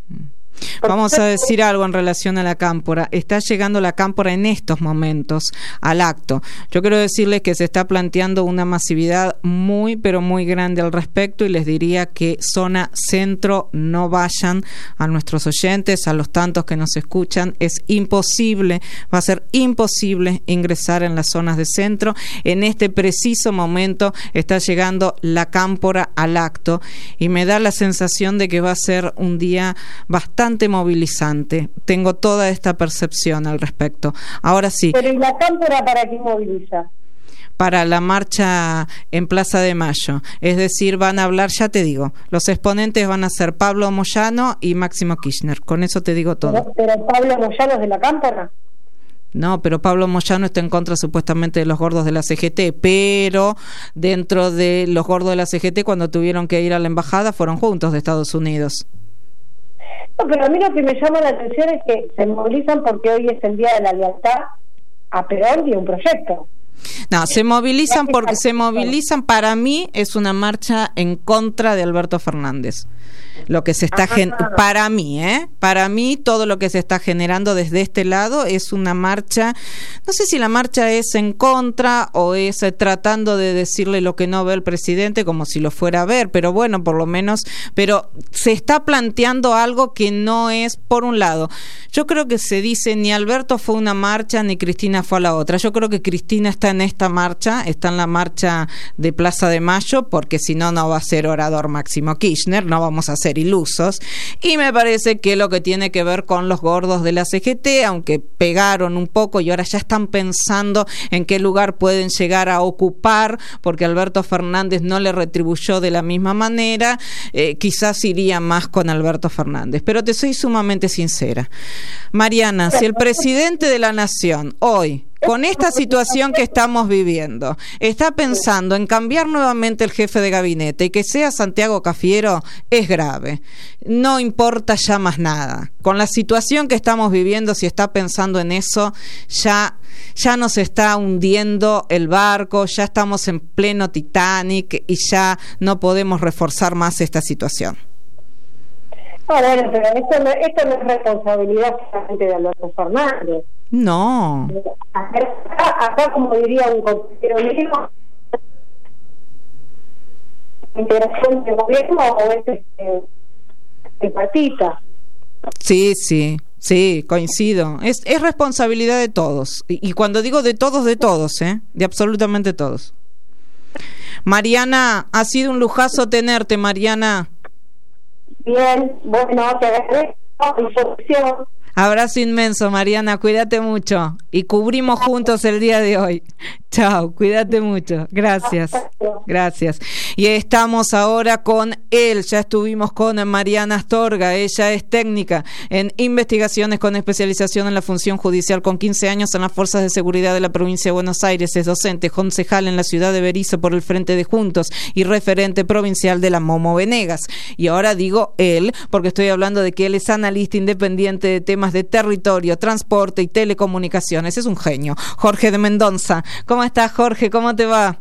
Vamos a decir algo en relación a la Cámpora. Está llegando la Cámpora en estos momentos al acto. Yo quiero decirles que se está planteando una masividad muy, pero muy grande al respecto, y les diría que zona centro no vayan. A nuestros oyentes, a los tantos que nos escuchan, es imposible, va a ser imposible ingresar en las zonas de centro. En este preciso momento está llegando la Cámpora al acto, y me da la sensación de que va a ser un día bastante movilizante. Tengo toda esta percepción al respecto. Ahora sí. Pero ¿y la Cámpora para qué moviliza? Para la marcha en Plaza de Mayo. Es decir, van a hablar, ya te digo, los exponentes van a ser Pablo Moyano y Máximo Kirchner. Con eso te digo todo. ¿Pero Pablo Moyano es de la Cámpora? No, pero Pablo Moyano está en contra supuestamente de los gordos de la CGT, pero dentro de los gordos de la CGT, cuando tuvieron que ir a la embajada, fueron juntos de Estados Unidos. No, pero a mí lo que me llama la atención es que se movilizan porque hoy es el Día de la Lealtad a Perón y a un proyecto. No, se movilizan porque para mí es una marcha en contra de Alberto Fernández. Lo que se está para mí todo lo que se está generando desde este lado es una marcha, no sé si la marcha es en contra o es tratando de decirle lo que no ve el presidente como si lo fuera a ver, pero bueno, por lo menos, pero se está planteando algo que no es, por un lado, yo creo que se dice ni Alberto fue a una marcha ni Cristina fue a la otra. Yo creo que Cristina está en esta marcha, está en la marcha de Plaza de Mayo, porque si no, no va a ser orador Máximo Kirchner, no vamos a ser ilusos, y me parece que lo que tiene que ver con los gordos de la CGT, aunque pegaron un poco y ahora ya están pensando en qué lugar pueden llegar a ocupar, porque Alberto Fernández no le retribuyó de la misma manera, quizás iría más con Alberto Fernández. Pero te soy sumamente sincera, Mariana, si el presidente de la Nación hoy, con esta situación que estamos viviendo, está pensando en cambiar nuevamente el jefe de gabinete y que sea Santiago Cafiero, es grave. No importa ya más nada. Con la situación que estamos viviendo, si está pensando en eso, ya nos está hundiendo el barco, ya estamos en pleno Titanic y ya no podemos reforzar más esta situación. Bueno, pero esto no es responsabilidad solamente de Alberto Fernández. No. Acá como diría un compañero mío, interacción de gobierno o es tripartita. Sí, coincido. Es responsabilidad de todos. Y cuando digo de todos, de absolutamente todos. Mariana, ha sido un lujazo tenerte, Mariana. Bien, bueno, te agradezco la información. Abrazo inmenso, Mariana, cuídate mucho. Y cubrimos juntos el día de hoy. Chao, cuídate mucho. Gracias. Y estamos ahora con él. Ya estuvimos con Mariana Astorga. Ella es técnica en investigaciones con especialización en la función judicial, con 15 años en las Fuerzas de Seguridad de la provincia de Buenos Aires. Es docente, concejal en la ciudad de Berisso por el Frente de Juntos y referente provincial de la Momo Venegas. Y ahora digo él, porque estoy hablando de que él es analista independiente de temas de territorio, transporte y telecomunicaciones. Es un genio. Jorge de Mendoza. ¿Cómo estás, Jorge? ¿Cómo te va?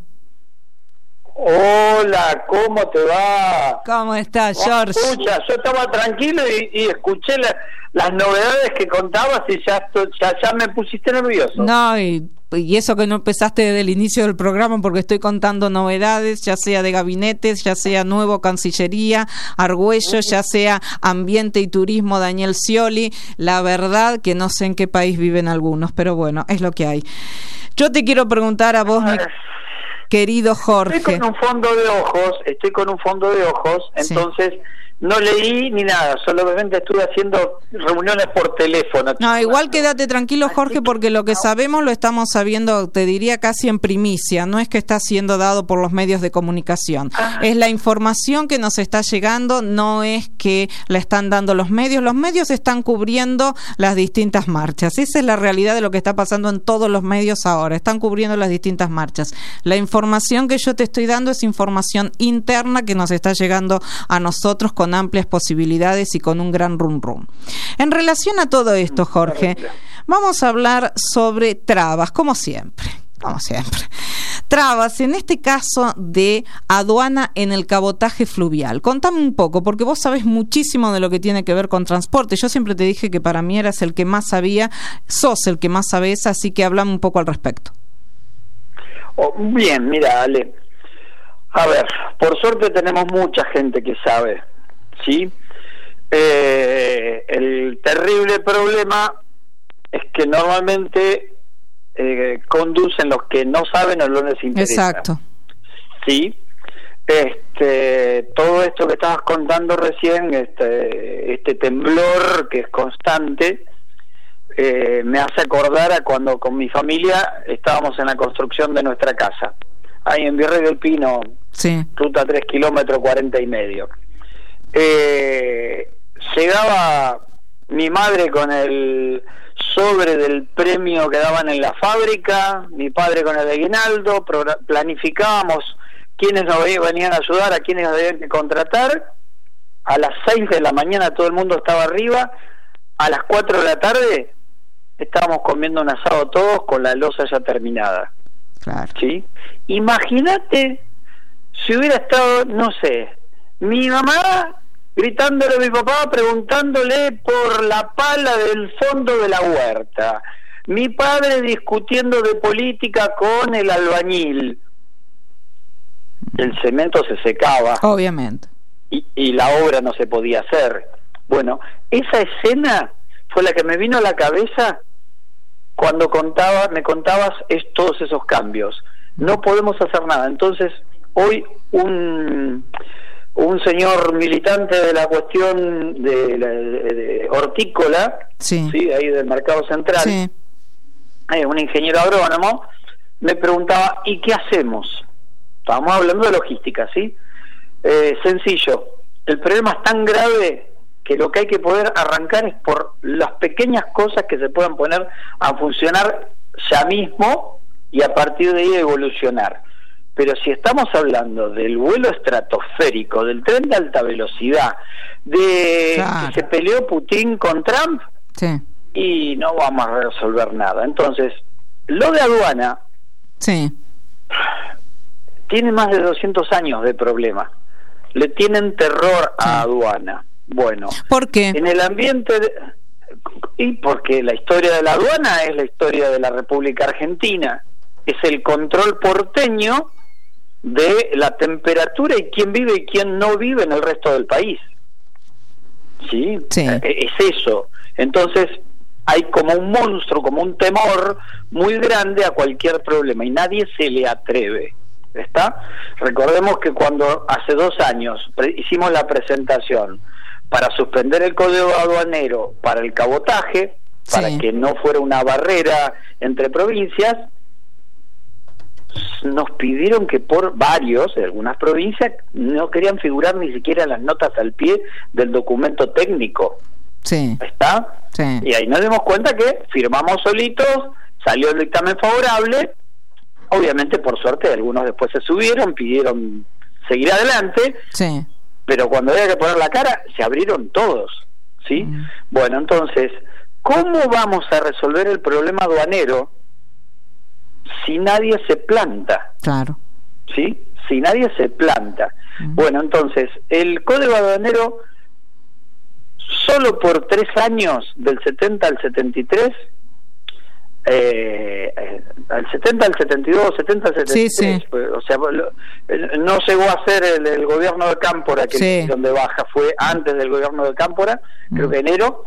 Hola, ¿cómo te va? ¿Cómo estás, George? Escucha, yo estaba tranquilo y escuché las novedades que contabas y ya me pusiste nervioso. No, y eso que no empezaste desde el inicio del programa, porque estoy contando novedades, ya sea de gabinetes, ya sea nuevo Cancillería, Argüello, ya sea Ambiente y Turismo, Daniel Scioli. La verdad que no sé en qué país viven algunos, pero bueno, es lo que hay. Yo te quiero preguntar a vos, mi querido Jorge. Estoy con un fondo de ojos, sí. Entonces no leí ni nada, solamente estuve haciendo reuniones por teléfono. No, igual quédate tranquilo, Jorge, porque lo que sabemos lo estamos sabiendo, te diría casi en primicia, no es que está siendo dado por los medios de comunicación. Es la información que nos está llegando, no es que la están dando los medios están cubriendo las distintas marchas. Esa es la realidad de lo que está pasando en todos los medios ahora, están cubriendo las distintas marchas. La información que yo te estoy dando es información interna que nos está llegando a nosotros con amplias posibilidades y con un gran rum. En relación a todo esto, Jorge, vamos a hablar sobre trabas, como siempre. Trabas, en este caso de aduana en el cabotaje fluvial. Contame un poco, porque vos sabés muchísimo de lo que tiene que ver con transporte. Yo siempre te dije que para mí eras el que más sabía, sos el que más sabés, así que hablame un poco al respecto. Bien, mira, Ale. A ver, por suerte tenemos mucha gente que sabe, ¿sí? El terrible problema es que normalmente conducen los que no saben o no les interesa. Exacto. Sí. Todo esto que estabas contando recién, este temblor que es constante, me hace acordar a cuando con mi familia estábamos en la construcción de nuestra casa, ahí en Virrey del Pino, sí. Ruta 3 kilómetros 40 y medio. Llegaba mi madre con el sobre del premio que daban en la fábrica, mi padre con el aguinaldo, planificábamos quiénes nos venían a ayudar, a quiénes habían que contratar. A las 6 de la mañana todo el mundo estaba arriba, a las 4 de la tarde estábamos comiendo un asado todos con la loza ya terminada. Claro. ¿Sí? Imagínate si hubiera estado, no sé, mi mamá gritándole a mi papá, preguntándole por la pala del fondo de la huerta, mi padre discutiendo de política con el albañil. El cemento se secaba, obviamente, y la obra no se podía hacer. Bueno, esa escena fue la que me vino a la cabeza cuando me contabas todos esos cambios. No podemos hacer nada. Entonces hoy un señor militante de la cuestión de hortícola, sí, ahí del Mercado Central, sí, un ingeniero agrónomo, me preguntaba, ¿y qué hacemos? Estábamos hablando de logística, ¿sí? Sencillo, el problema es tan grave que lo que hay que poder arrancar es por las pequeñas cosas que se puedan poner a funcionar ya mismo y a partir de ahí evolucionar. Pero si estamos hablando del vuelo estratosférico, del tren de alta velocidad, de claro, que se peleó Putin con Trump, sí, y no vamos a resolver nada. Entonces, lo de aduana, sí, tiene más de 200 años de problema. Le tienen terror a aduana. Bueno, ¿por qué? En el ambiente Y porque la historia de la aduana es la historia de la República Argentina, es el control porteño de la temperatura y quién vive y quién no vive en el resto del país. ¿Sí? Es eso. Entonces hay como un monstruo, como un temor muy grande a cualquier problema y nadie se le atreve. ¿Está? Recordemos que cuando hace 2 años hicimos la presentación para suspender el código aduanero para el cabotaje, para que no fuera una barrera entre provincias, nos pidieron que por varios de algunas provincias no querían figurar ni siquiera las notas al pie del documento técnico. ¿Está? Y ahí nos dimos cuenta que firmamos solitos, salió el dictamen favorable. Obviamente, por suerte, algunos después se subieron, pidieron seguir adelante, pero cuando había que poner la cara, se abrieron todos, ¿sí? Bueno, entonces, ¿cómo vamos a resolver el problema aduanero si nadie se planta? Claro. ¿Sí? Si nadie se planta. Bueno, entonces, el código aduanero, solo por 3 años, del 70 al 73, al 70 al 72, 70 al 73, o sea, no llegó a ser el gobierno de Cámpora, que donde baja, fue antes del gobierno de Cámpora, creo que enero.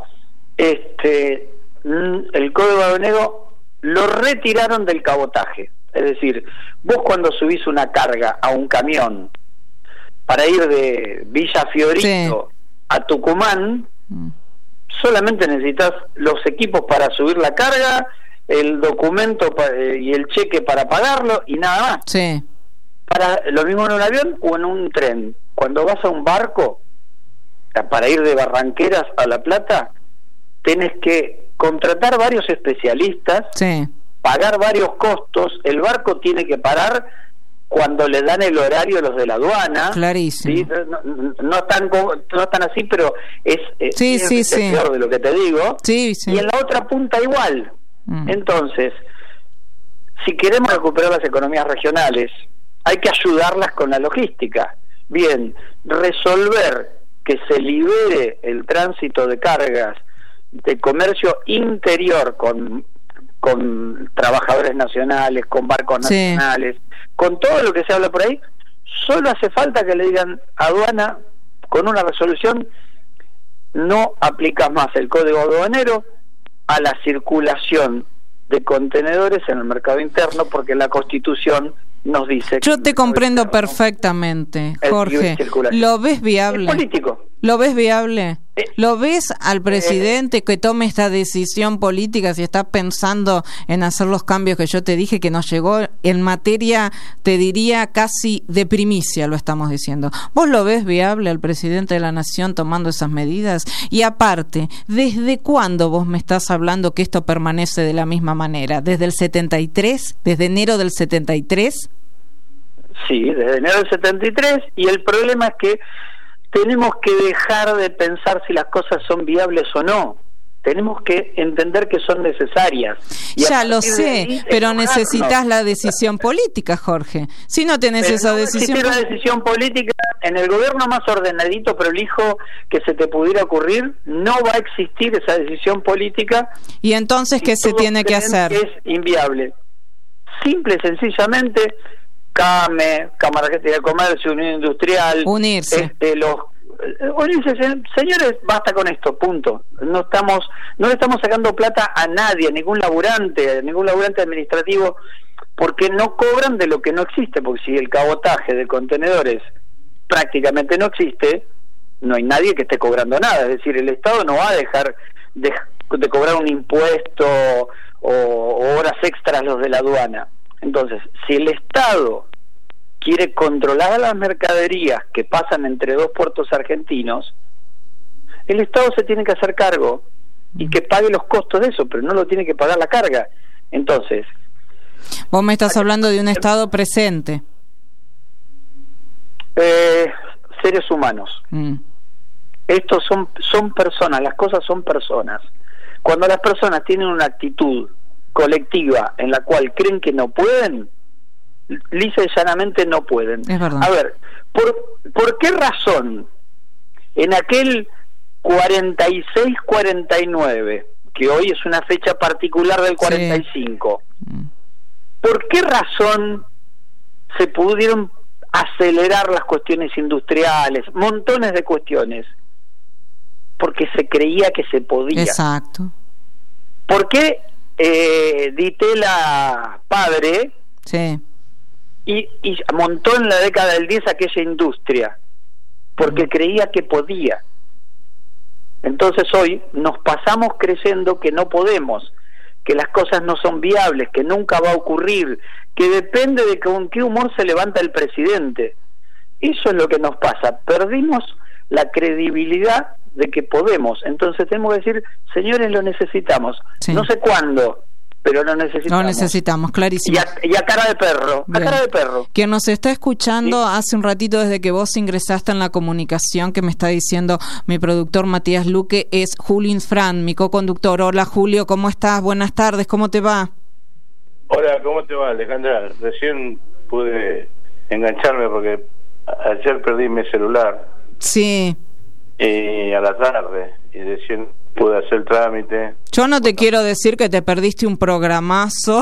El código aduanero lo retiraron del cabotaje. Es decir, vos cuando subís una carga a un camión para ir de Villa Fiorito a Tucumán, solamente necesitas los equipos para subir la carga, el documento y el cheque para pagarlo y nada más. Para lo mismo en un avión o en un tren. Cuando vas a un barco para ir de Barranqueras a La Plata, tenés que contratar varios especialistas, pagar varios costos, el barco tiene que parar cuando le dan el horario a los de la aduana. Clarísimo. ¿Sí? No tan así, pero es peor de lo que te digo. Y en la otra punta igual. Entonces, si queremos recuperar las economías regionales, hay que ayudarlas con la logística. Bien, resolver que se libere el tránsito de cargas de comercio interior con trabajadores nacionales, con barcos nacionales, con todo lo que se habla por ahí. Solo hace falta que le digan: aduana, con una resolución no aplicas más el código aduanero a la circulación de contenedores en el mercado interno, porque la Constitución nos dice... Yo te comprendo perfectamente, Jorge. ¿Lo ves viable? Es político. ¿Lo ves viable? ¿Lo ves al presidente que tome esta decisión política, si está pensando en hacer los cambios que yo te dije, que nos llegó en materia, te diría, casi de primicia, lo estamos diciendo? ¿Vos lo ves viable al presidente de la Nación tomando esas medidas? Y aparte, ¿desde cuándo vos me estás hablando que esto permanece de la misma manera? ¿Desde el 73? ¿Desde enero del 73? Sí, desde enero del 73, y el problema es que tenemos que dejar de pensar si las cosas son viables o no. Tenemos que entender que son necesarias. Ya lo sé, pero necesitas la decisión política, Jorge. Si no tenés esa decisión... la decisión política, en el gobierno más ordenadito, prolijo que se te pudiera ocurrir, no va a existir esa decisión política. ¿Y entonces qué se tiene que hacer? Es inviable. Simple y sencillamente... CAME, Cámara Argentina de Comercio, Unión Industrial, unirse. Unirse, señores, basta con esto, punto. No le estamos sacando plata a nadie, a ningún laburante administrativo, porque no cobran de lo que no existe, porque si el cabotaje de contenedores prácticamente no existe, no hay nadie que esté cobrando nada. Es decir, el Estado no va a dejar de cobrar un impuesto o horas extras los de la aduana. Entonces, si el Estado quiere controlar a las mercaderías que pasan entre 2 puertos argentinos, el Estado se tiene que hacer cargo y que pague los costos de eso, pero no lo tiene que pagar la carga. Entonces, vos me estás hablando de un Estado presente. Seres humanos. Estos son personas, las cosas son personas. Cuando las personas tienen una actitud colectiva en la cual creen que no pueden, lisa y llanamente no pueden. Es verdad. A ver, ¿por qué razón en aquel 46-49, que hoy es una fecha particular del 45. Sí. ¿Por qué razón se pudieron acelerar las cuestiones industriales? Montones de cuestiones. Porque se creía que se podía. Exacto. ¿Por qué Di Tella padre y montó en la década del 10 aquella industria? Porque creía que podía. Entonces hoy nos pasamos creyendo que no podemos, que las cosas no son viables, que nunca va a ocurrir, que depende de con qué humor se levanta el presidente. Eso es lo que nos pasa. Perdimos la credibilidad de que podemos. Entonces tenemos que decir, señores, lo necesitamos. Sí. No sé cuándo, pero lo necesitamos. Lo necesitamos, clarísimo. Y a cara de perro. Bien. A cara de perro. Quien nos está escuchando hace un ratito desde que vos ingresaste en la comunicación, que me está diciendo mi productor Matías Luque, es Julio Infran, mi coconductor. Hola Julio, ¿cómo estás? Buenas tardes, ¿cómo te va? Hola, ¿cómo te va, Alejandra? Recién pude engancharme porque ayer perdí mi celular. Sí. A la tarde, y recién pude hacer el trámite. Yo no te quiero decir que te perdiste un programazo.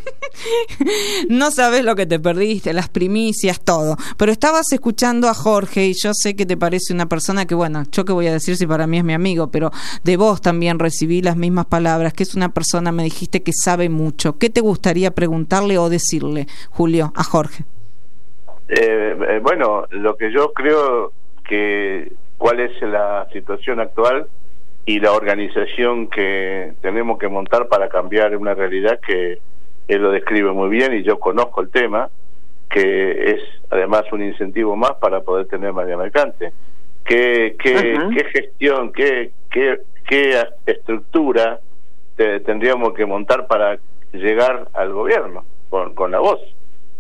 No sabes lo que te perdiste, las primicias, todo. Pero estabas escuchando a Jorge y yo sé que te parece una persona que, bueno, yo qué voy a decir si para mí es mi amigo, pero de vos también recibí las mismas palabras, que es una persona, me dijiste, que sabe mucho. ¿Qué te gustaría preguntarle o decirle, Julio, a Jorge? Bueno, lo que yo creo que cuál es la situación actual y la organización que tenemos que montar para cambiar una realidad que él lo describe muy bien y yo conozco el tema, que es además un incentivo más para poder tener más alcance. ¿Qué gestión, qué estructura tendríamos que montar para llegar al gobierno con la voz?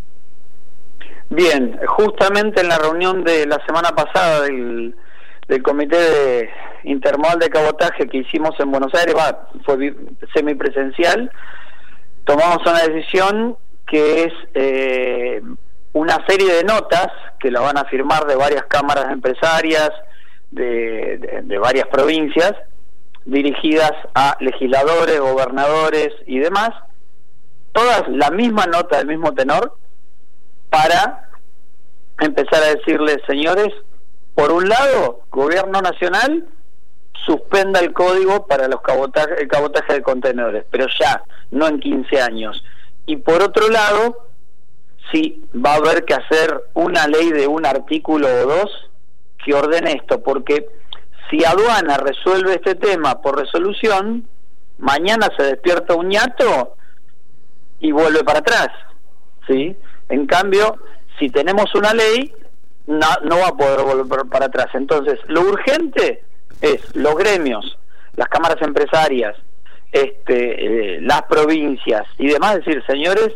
Bien, justamente en la reunión de la semana pasada del Comité Intermodal de Cabotaje que hicimos en Buenos Aires, fue semipresencial, tomamos una decisión que es una serie de notas que la van a firmar de varias cámaras empresarias de varias provincias, dirigidas a legisladores, gobernadores y demás, todas la misma nota, del mismo tenor, para empezar a decirles, señores, por un lado, Gobierno Nacional suspenda el código para el cabotaje de contenedores, pero ya, no en 15 años. Y por otro lado, sí va a haber que hacer una ley de un artículo o dos que ordene esto, porque si aduana resuelve este tema por resolución, mañana se despierta un ñato y vuelve para atrás, ¿sí? En cambio, si tenemos una ley, no va a poder volver para atrás. Entonces, lo urgente es los gremios, las cámaras empresarias, las provincias y demás, decir, señores,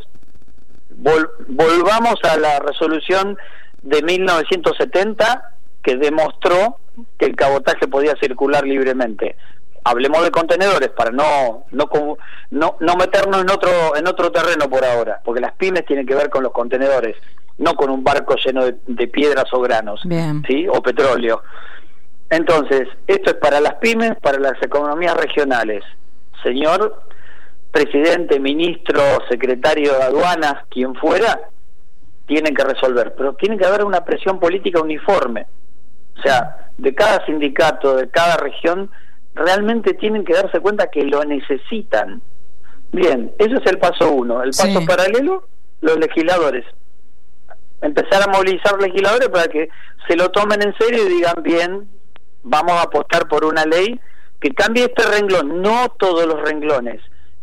volvamos a la resolución de 1970 que demostró que el cabotaje podía circular libremente. Hablemos de contenedores para no meternos en otro terreno por ahora, porque las pymes tienen que ver con los contenedores, no con un barco lleno de piedras o granos, ¿sí? O petróleo. Entonces, esto es para las pymes, para las economías regionales. Señor presidente, ministro, secretario de aduanas, quien fuera, tienen que resolver, pero tiene que haber una presión política uniforme. O sea, de cada sindicato, de cada región, realmente tienen que darse cuenta que lo necesitan. Bien, eso es el paso 1. El paso paralelo, los legisladores. Empezar a movilizar legisladores para que se lo tomen en serio y digan, bien, vamos a apostar por una ley que cambie este renglón, no todos los renglones,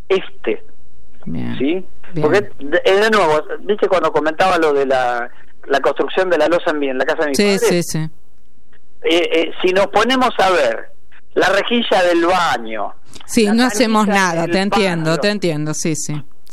bien, ¿sí? Bien. Porque, de nuevo, ¿viste cuando comentaba lo de la construcción de la losa en la casa de mis padres? Sí. Si nos ponemos a ver la rejilla del baño, no hacemos nada, te entiendo, sí.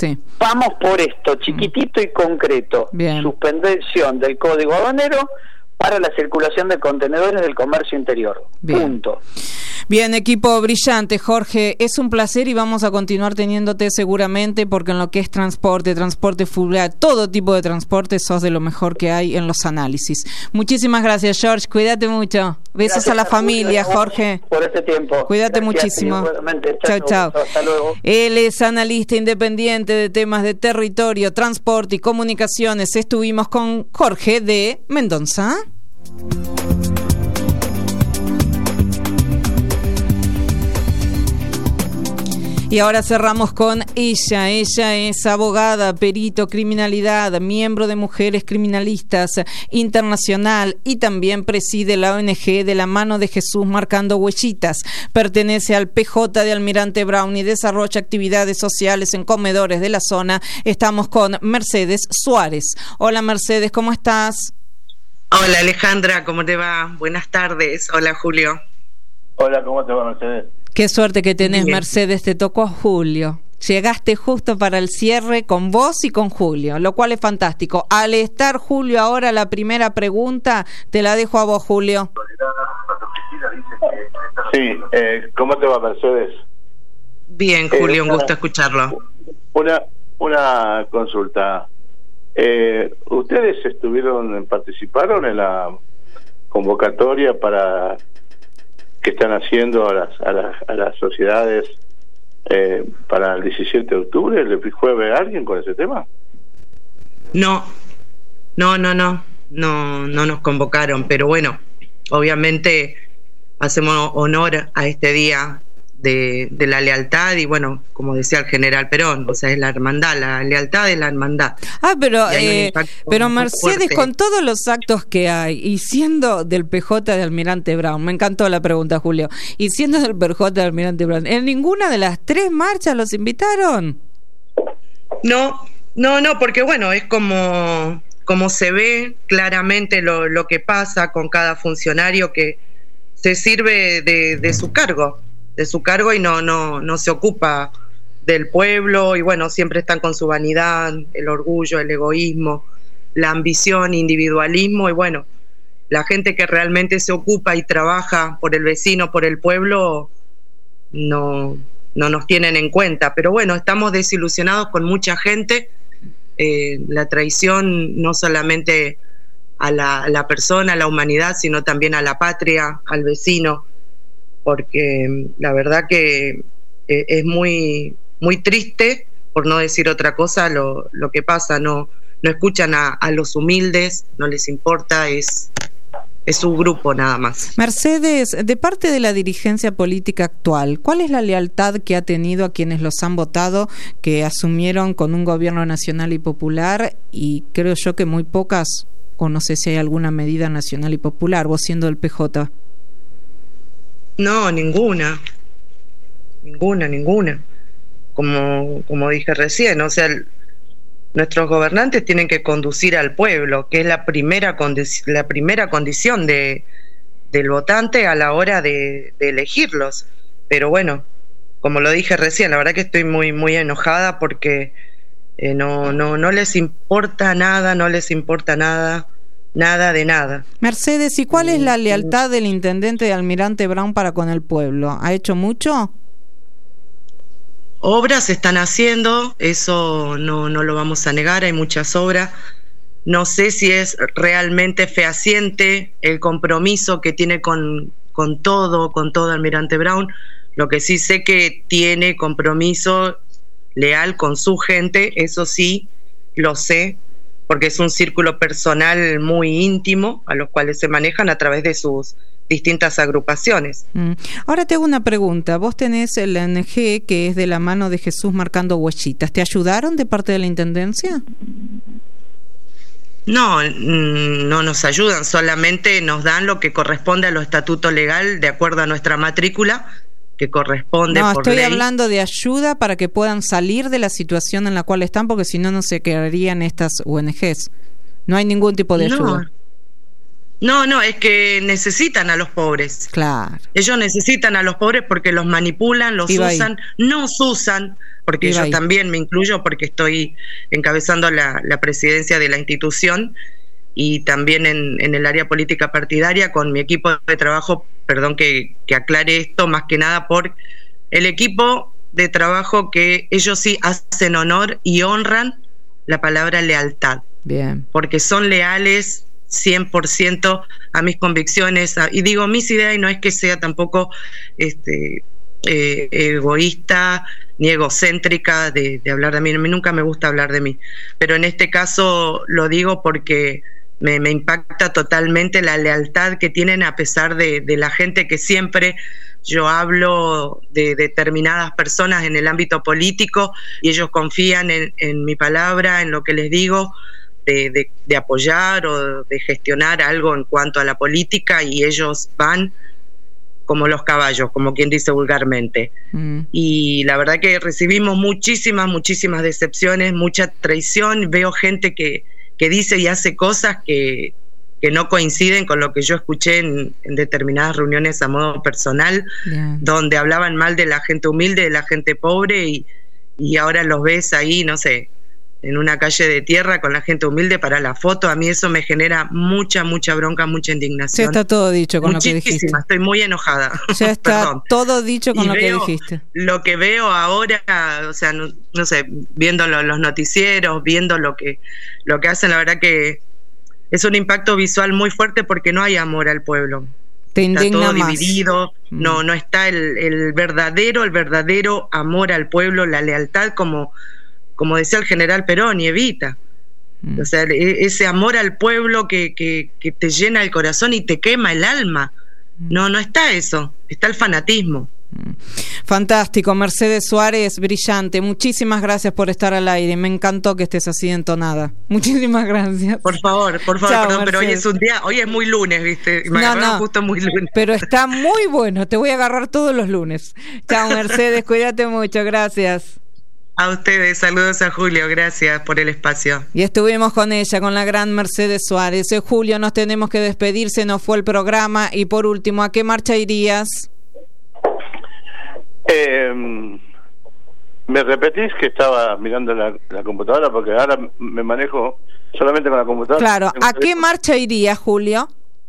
Vamos por esto, chiquitito y concreto. Bien. Suspensión del código aduanero, para la circulación de contenedores del comercio interior. Bien. Punto. Bien, equipo brillante, Jorge, es un placer y vamos a continuar teniéndote seguramente, porque en lo que es transporte fluvial, todo tipo de transporte, sos de lo mejor que hay en los análisis. Muchísimas gracias, George, cuídate mucho. Besos Gracias a la familia, Julio, Jorge. Por este tiempo. Cuídate Gracias, muchísimo. Chao, Chao. hasta luego. Él es analista independiente de temas de territorio, transporte y comunicaciones. Estuvimos con Jorge de Mendoza. Y ahora cerramos con ella. Ella es abogada, perito criminalidad, miembro de Mujeres Criminalistas Internacional y también preside la ONG De la Mano de Jesús Marcando Huellitas. Pertenece al PJ de Almirante Brown y desarrolla actividades sociales en comedores de la zona. Estamos con Mercedes Suárez. Hola Mercedes, ¿cómo estás? Hola Alejandra, ¿cómo te va? Buenas tardes. Hola Julio. Hola, ¿cómo te va, Mercedes? Qué suerte que tenés, Bien. Mercedes, te tocó a Julio. Llegaste justo para el cierre con vos y con Julio, lo cual es fantástico. Al estar Julio ahora, la primera pregunta te la dejo a vos, Julio. Sí, ¿cómo te va, Mercedes? Bien, Julio, un gusto escucharlo. Una consulta. ¿Ustedes participaron en la convocatoria para que están haciendo a las sociedades para el 17 de octubre? ¿Le fue a ver a alguien con ese tema? No nos convocaron, pero bueno, obviamente hacemos honor a este día de la lealtad y bueno, como decía el general Perón, o sea, es la hermandad, la lealtad es la hermandad. Pero Mercedes, con todos los actos que hay y siendo del PJ de Almirante Brown, me encantó la pregunta, Julio, y siendo del PJ de Almirante Brown, ¿en ninguna de las 3 marchas los invitaron? No, porque bueno, es como se ve claramente lo que pasa con cada funcionario que se sirve de su cargo y no se ocupa del pueblo y bueno, siempre están con su vanidad, el orgullo, el egoísmo, la ambición, individualismo y bueno, la gente que realmente se ocupa y trabaja por el vecino, por el pueblo, no nos tienen en cuenta, pero bueno, estamos desilusionados con mucha gente, la traición no solamente a la persona, a la humanidad, sino también a la patria, al vecino, porque la verdad que es muy, muy triste, por no decir otra cosa, lo que pasa, no escuchan a los humildes, no les importa, es su grupo nada más. Mercedes, de parte de la dirigencia política actual, ¿cuál es la lealtad que ha tenido a quienes los han votado, que asumieron con un gobierno nacional y popular, y creo yo que muy pocas, o no sé si hay alguna medida nacional y popular, vos siendo el PJ? No, ninguna. Como dije recién, o sea, nuestros gobernantes tienen que conducir al pueblo, que es la primera condición del votante a la hora de elegirlos. Pero bueno, como lo dije recién, la verdad que estoy muy, muy enojada porque no les importa nada, nada de nada. Mercedes, ¿y cuál es la lealtad del intendente de Almirante Brown para con el pueblo? ¿Ha hecho mucho? Obras se están haciendo, eso no lo vamos a negar, hay muchas obras. No sé si es realmente fehaciente el compromiso que tiene con todo Almirante Brown. Lo que sí sé que tiene compromiso leal con su gente, eso sí lo sé, porque es un círculo personal muy íntimo a los cuales se manejan a través de sus distintas agrupaciones. Ahora te hago una pregunta. Vos tenés el ONG que es De la Mano de Jesús Marcando Huellitas. ¿Te ayudaron de parte de la Intendencia? No nos ayudan, solamente nos dan lo que corresponde a lo estatuto legal de acuerdo a nuestra matrícula, que corresponde por estoy ley. hablando de ayuda para que puedan salir de la situación en la cual están, porque si no, no se quedarían estas ONGs. No hay ningún tipo de ayuda. No, es que necesitan a los pobres. Claro. Ellos necesitan a los pobres porque los manipulan, los usan, nos usan, porque yo también me incluyo porque estoy encabezando la presidencia de la institución y también en el área política partidaria con mi equipo de trabajo. Perdón que aclare esto, más que nada por el equipo de trabajo, que ellos sí hacen honor y honran la palabra lealtad. Bien. Porque son leales 100% a mis convicciones, y digo mis ideas, y no es que sea tampoco egoísta ni egocéntrica de hablar de mí. A mí nunca me gusta hablar de mí, pero en este caso lo digo porque me impacta totalmente la lealtad que tienen, a pesar de la gente que siempre yo hablo de determinadas personas en el ámbito político, y ellos confían en mi palabra, en lo que les digo, de apoyar o de gestionar algo en cuanto a la política, y ellos van como los caballos, como quien dice vulgarmente. Y la verdad que recibimos muchísimas decepciones, mucha traición. Veo gente que dice y hace cosas que no coinciden con lo que yo escuché en determinadas reuniones a modo personal, donde hablaban mal de la gente humilde, de la gente pobre, y ahora los ves ahí, no sé, en una calle de tierra con la gente humilde para la foto. A mí eso me genera mucha bronca, mucha indignación. Ya está todo dicho con lo que dijiste. Estoy muy enojada. Ya está todo dicho con lo que dijiste. Lo que veo ahora, o sea, no sé, viendo los noticieros, viendo lo que hacen, la verdad que es un impacto visual muy fuerte, porque no hay amor al pueblo. Te indigna está todo más. Dividido, no está el verdadero amor al pueblo, la lealtad, como decía el general Perón y Evita. O sea, ese amor al pueblo que te llena el corazón y te quema el alma. No está eso, está el fanatismo. Fantástico, Mercedes Suárez, brillante. Muchísimas gracias por estar al aire. Me encantó que estés así entonada. Muchísimas gracias. Por favor, Chao, perdón, pero hoy es muy lunes, ¿viste? Me agarraron justo muy lunes. Pero está muy bueno, te voy a agarrar todos los lunes. Chao, Mercedes, cuídate mucho, gracias. A ustedes, saludos a Julio, gracias por el espacio. Y estuvimos con ella, con la gran Mercedes Suárez. Julio, nos tenemos que despedir, se nos fue el programa. Y por último, ¿a qué marcha irías? ¿Me repetís que estaba mirando la computadora? Porque ahora me manejo solamente con la computadora. Claro, ¿a qué marcha irías, Julio?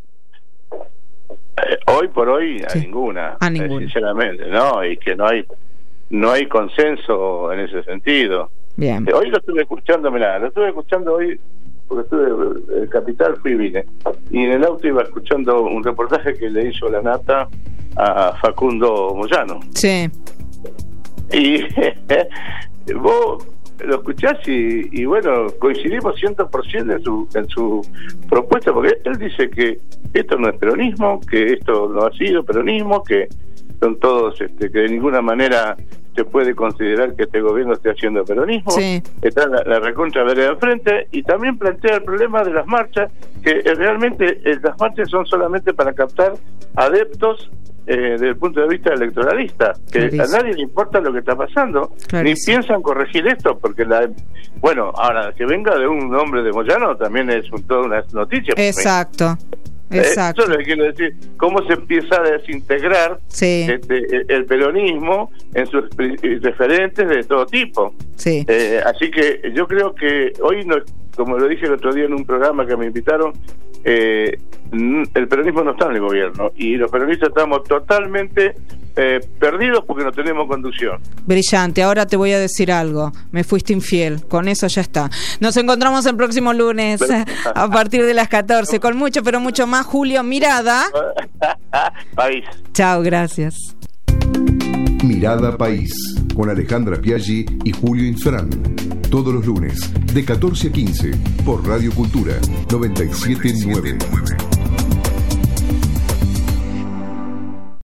Hoy por hoy a ninguna. A ninguna. Sinceramente, ¿no? Y que no hay consenso en ese sentido. Bien. Hoy lo estuve escuchando hoy, porque estuve en Capital, fui y vine. Y en el auto iba escuchando un reportaje que le hizo la Nata a Facundo Moyano. Sí. Y vos lo escuchás y bueno, coincidimos 100% en su propuesta, porque él dice que esto no es peronismo, que esto no ha sido peronismo, que son todos que de ninguna manera se puede considerar que este gobierno esté haciendo peronismo. Sí. Está la recontra vereda enfrente, y también plantea el problema de las marchas, que realmente las marchas son solamente para captar adeptos desde el punto de vista electoralista, que a nadie le importa lo que está pasando. Clarísimo. Ni piensan corregir esto, porque bueno, ahora que venga de un hombre de Moyano también es toda una noticia. Exacto. Exacto. Eso es lo que quiero decir, cómo se empieza a desintegrar el peronismo en sus referentes de todo tipo. Sí. Así que yo creo que hoy, no, como lo dije el otro día en un programa que me invitaron, el peronismo no está en el gobierno, y los peronistas estamos totalmente perdidos porque no tenemos conducción. Brillante. Ahora te voy a decir algo, me fuiste infiel, con eso ya está. Nos encontramos el próximo lunes a partir de las 14 con mucho, pero mucho más. Julio, Mirada País. Chao, gracias. Mirada País, con Alejandra Piaggi y Julio Infran. Todos los lunes, de 14 a 15, por Radio Cultura 97.9.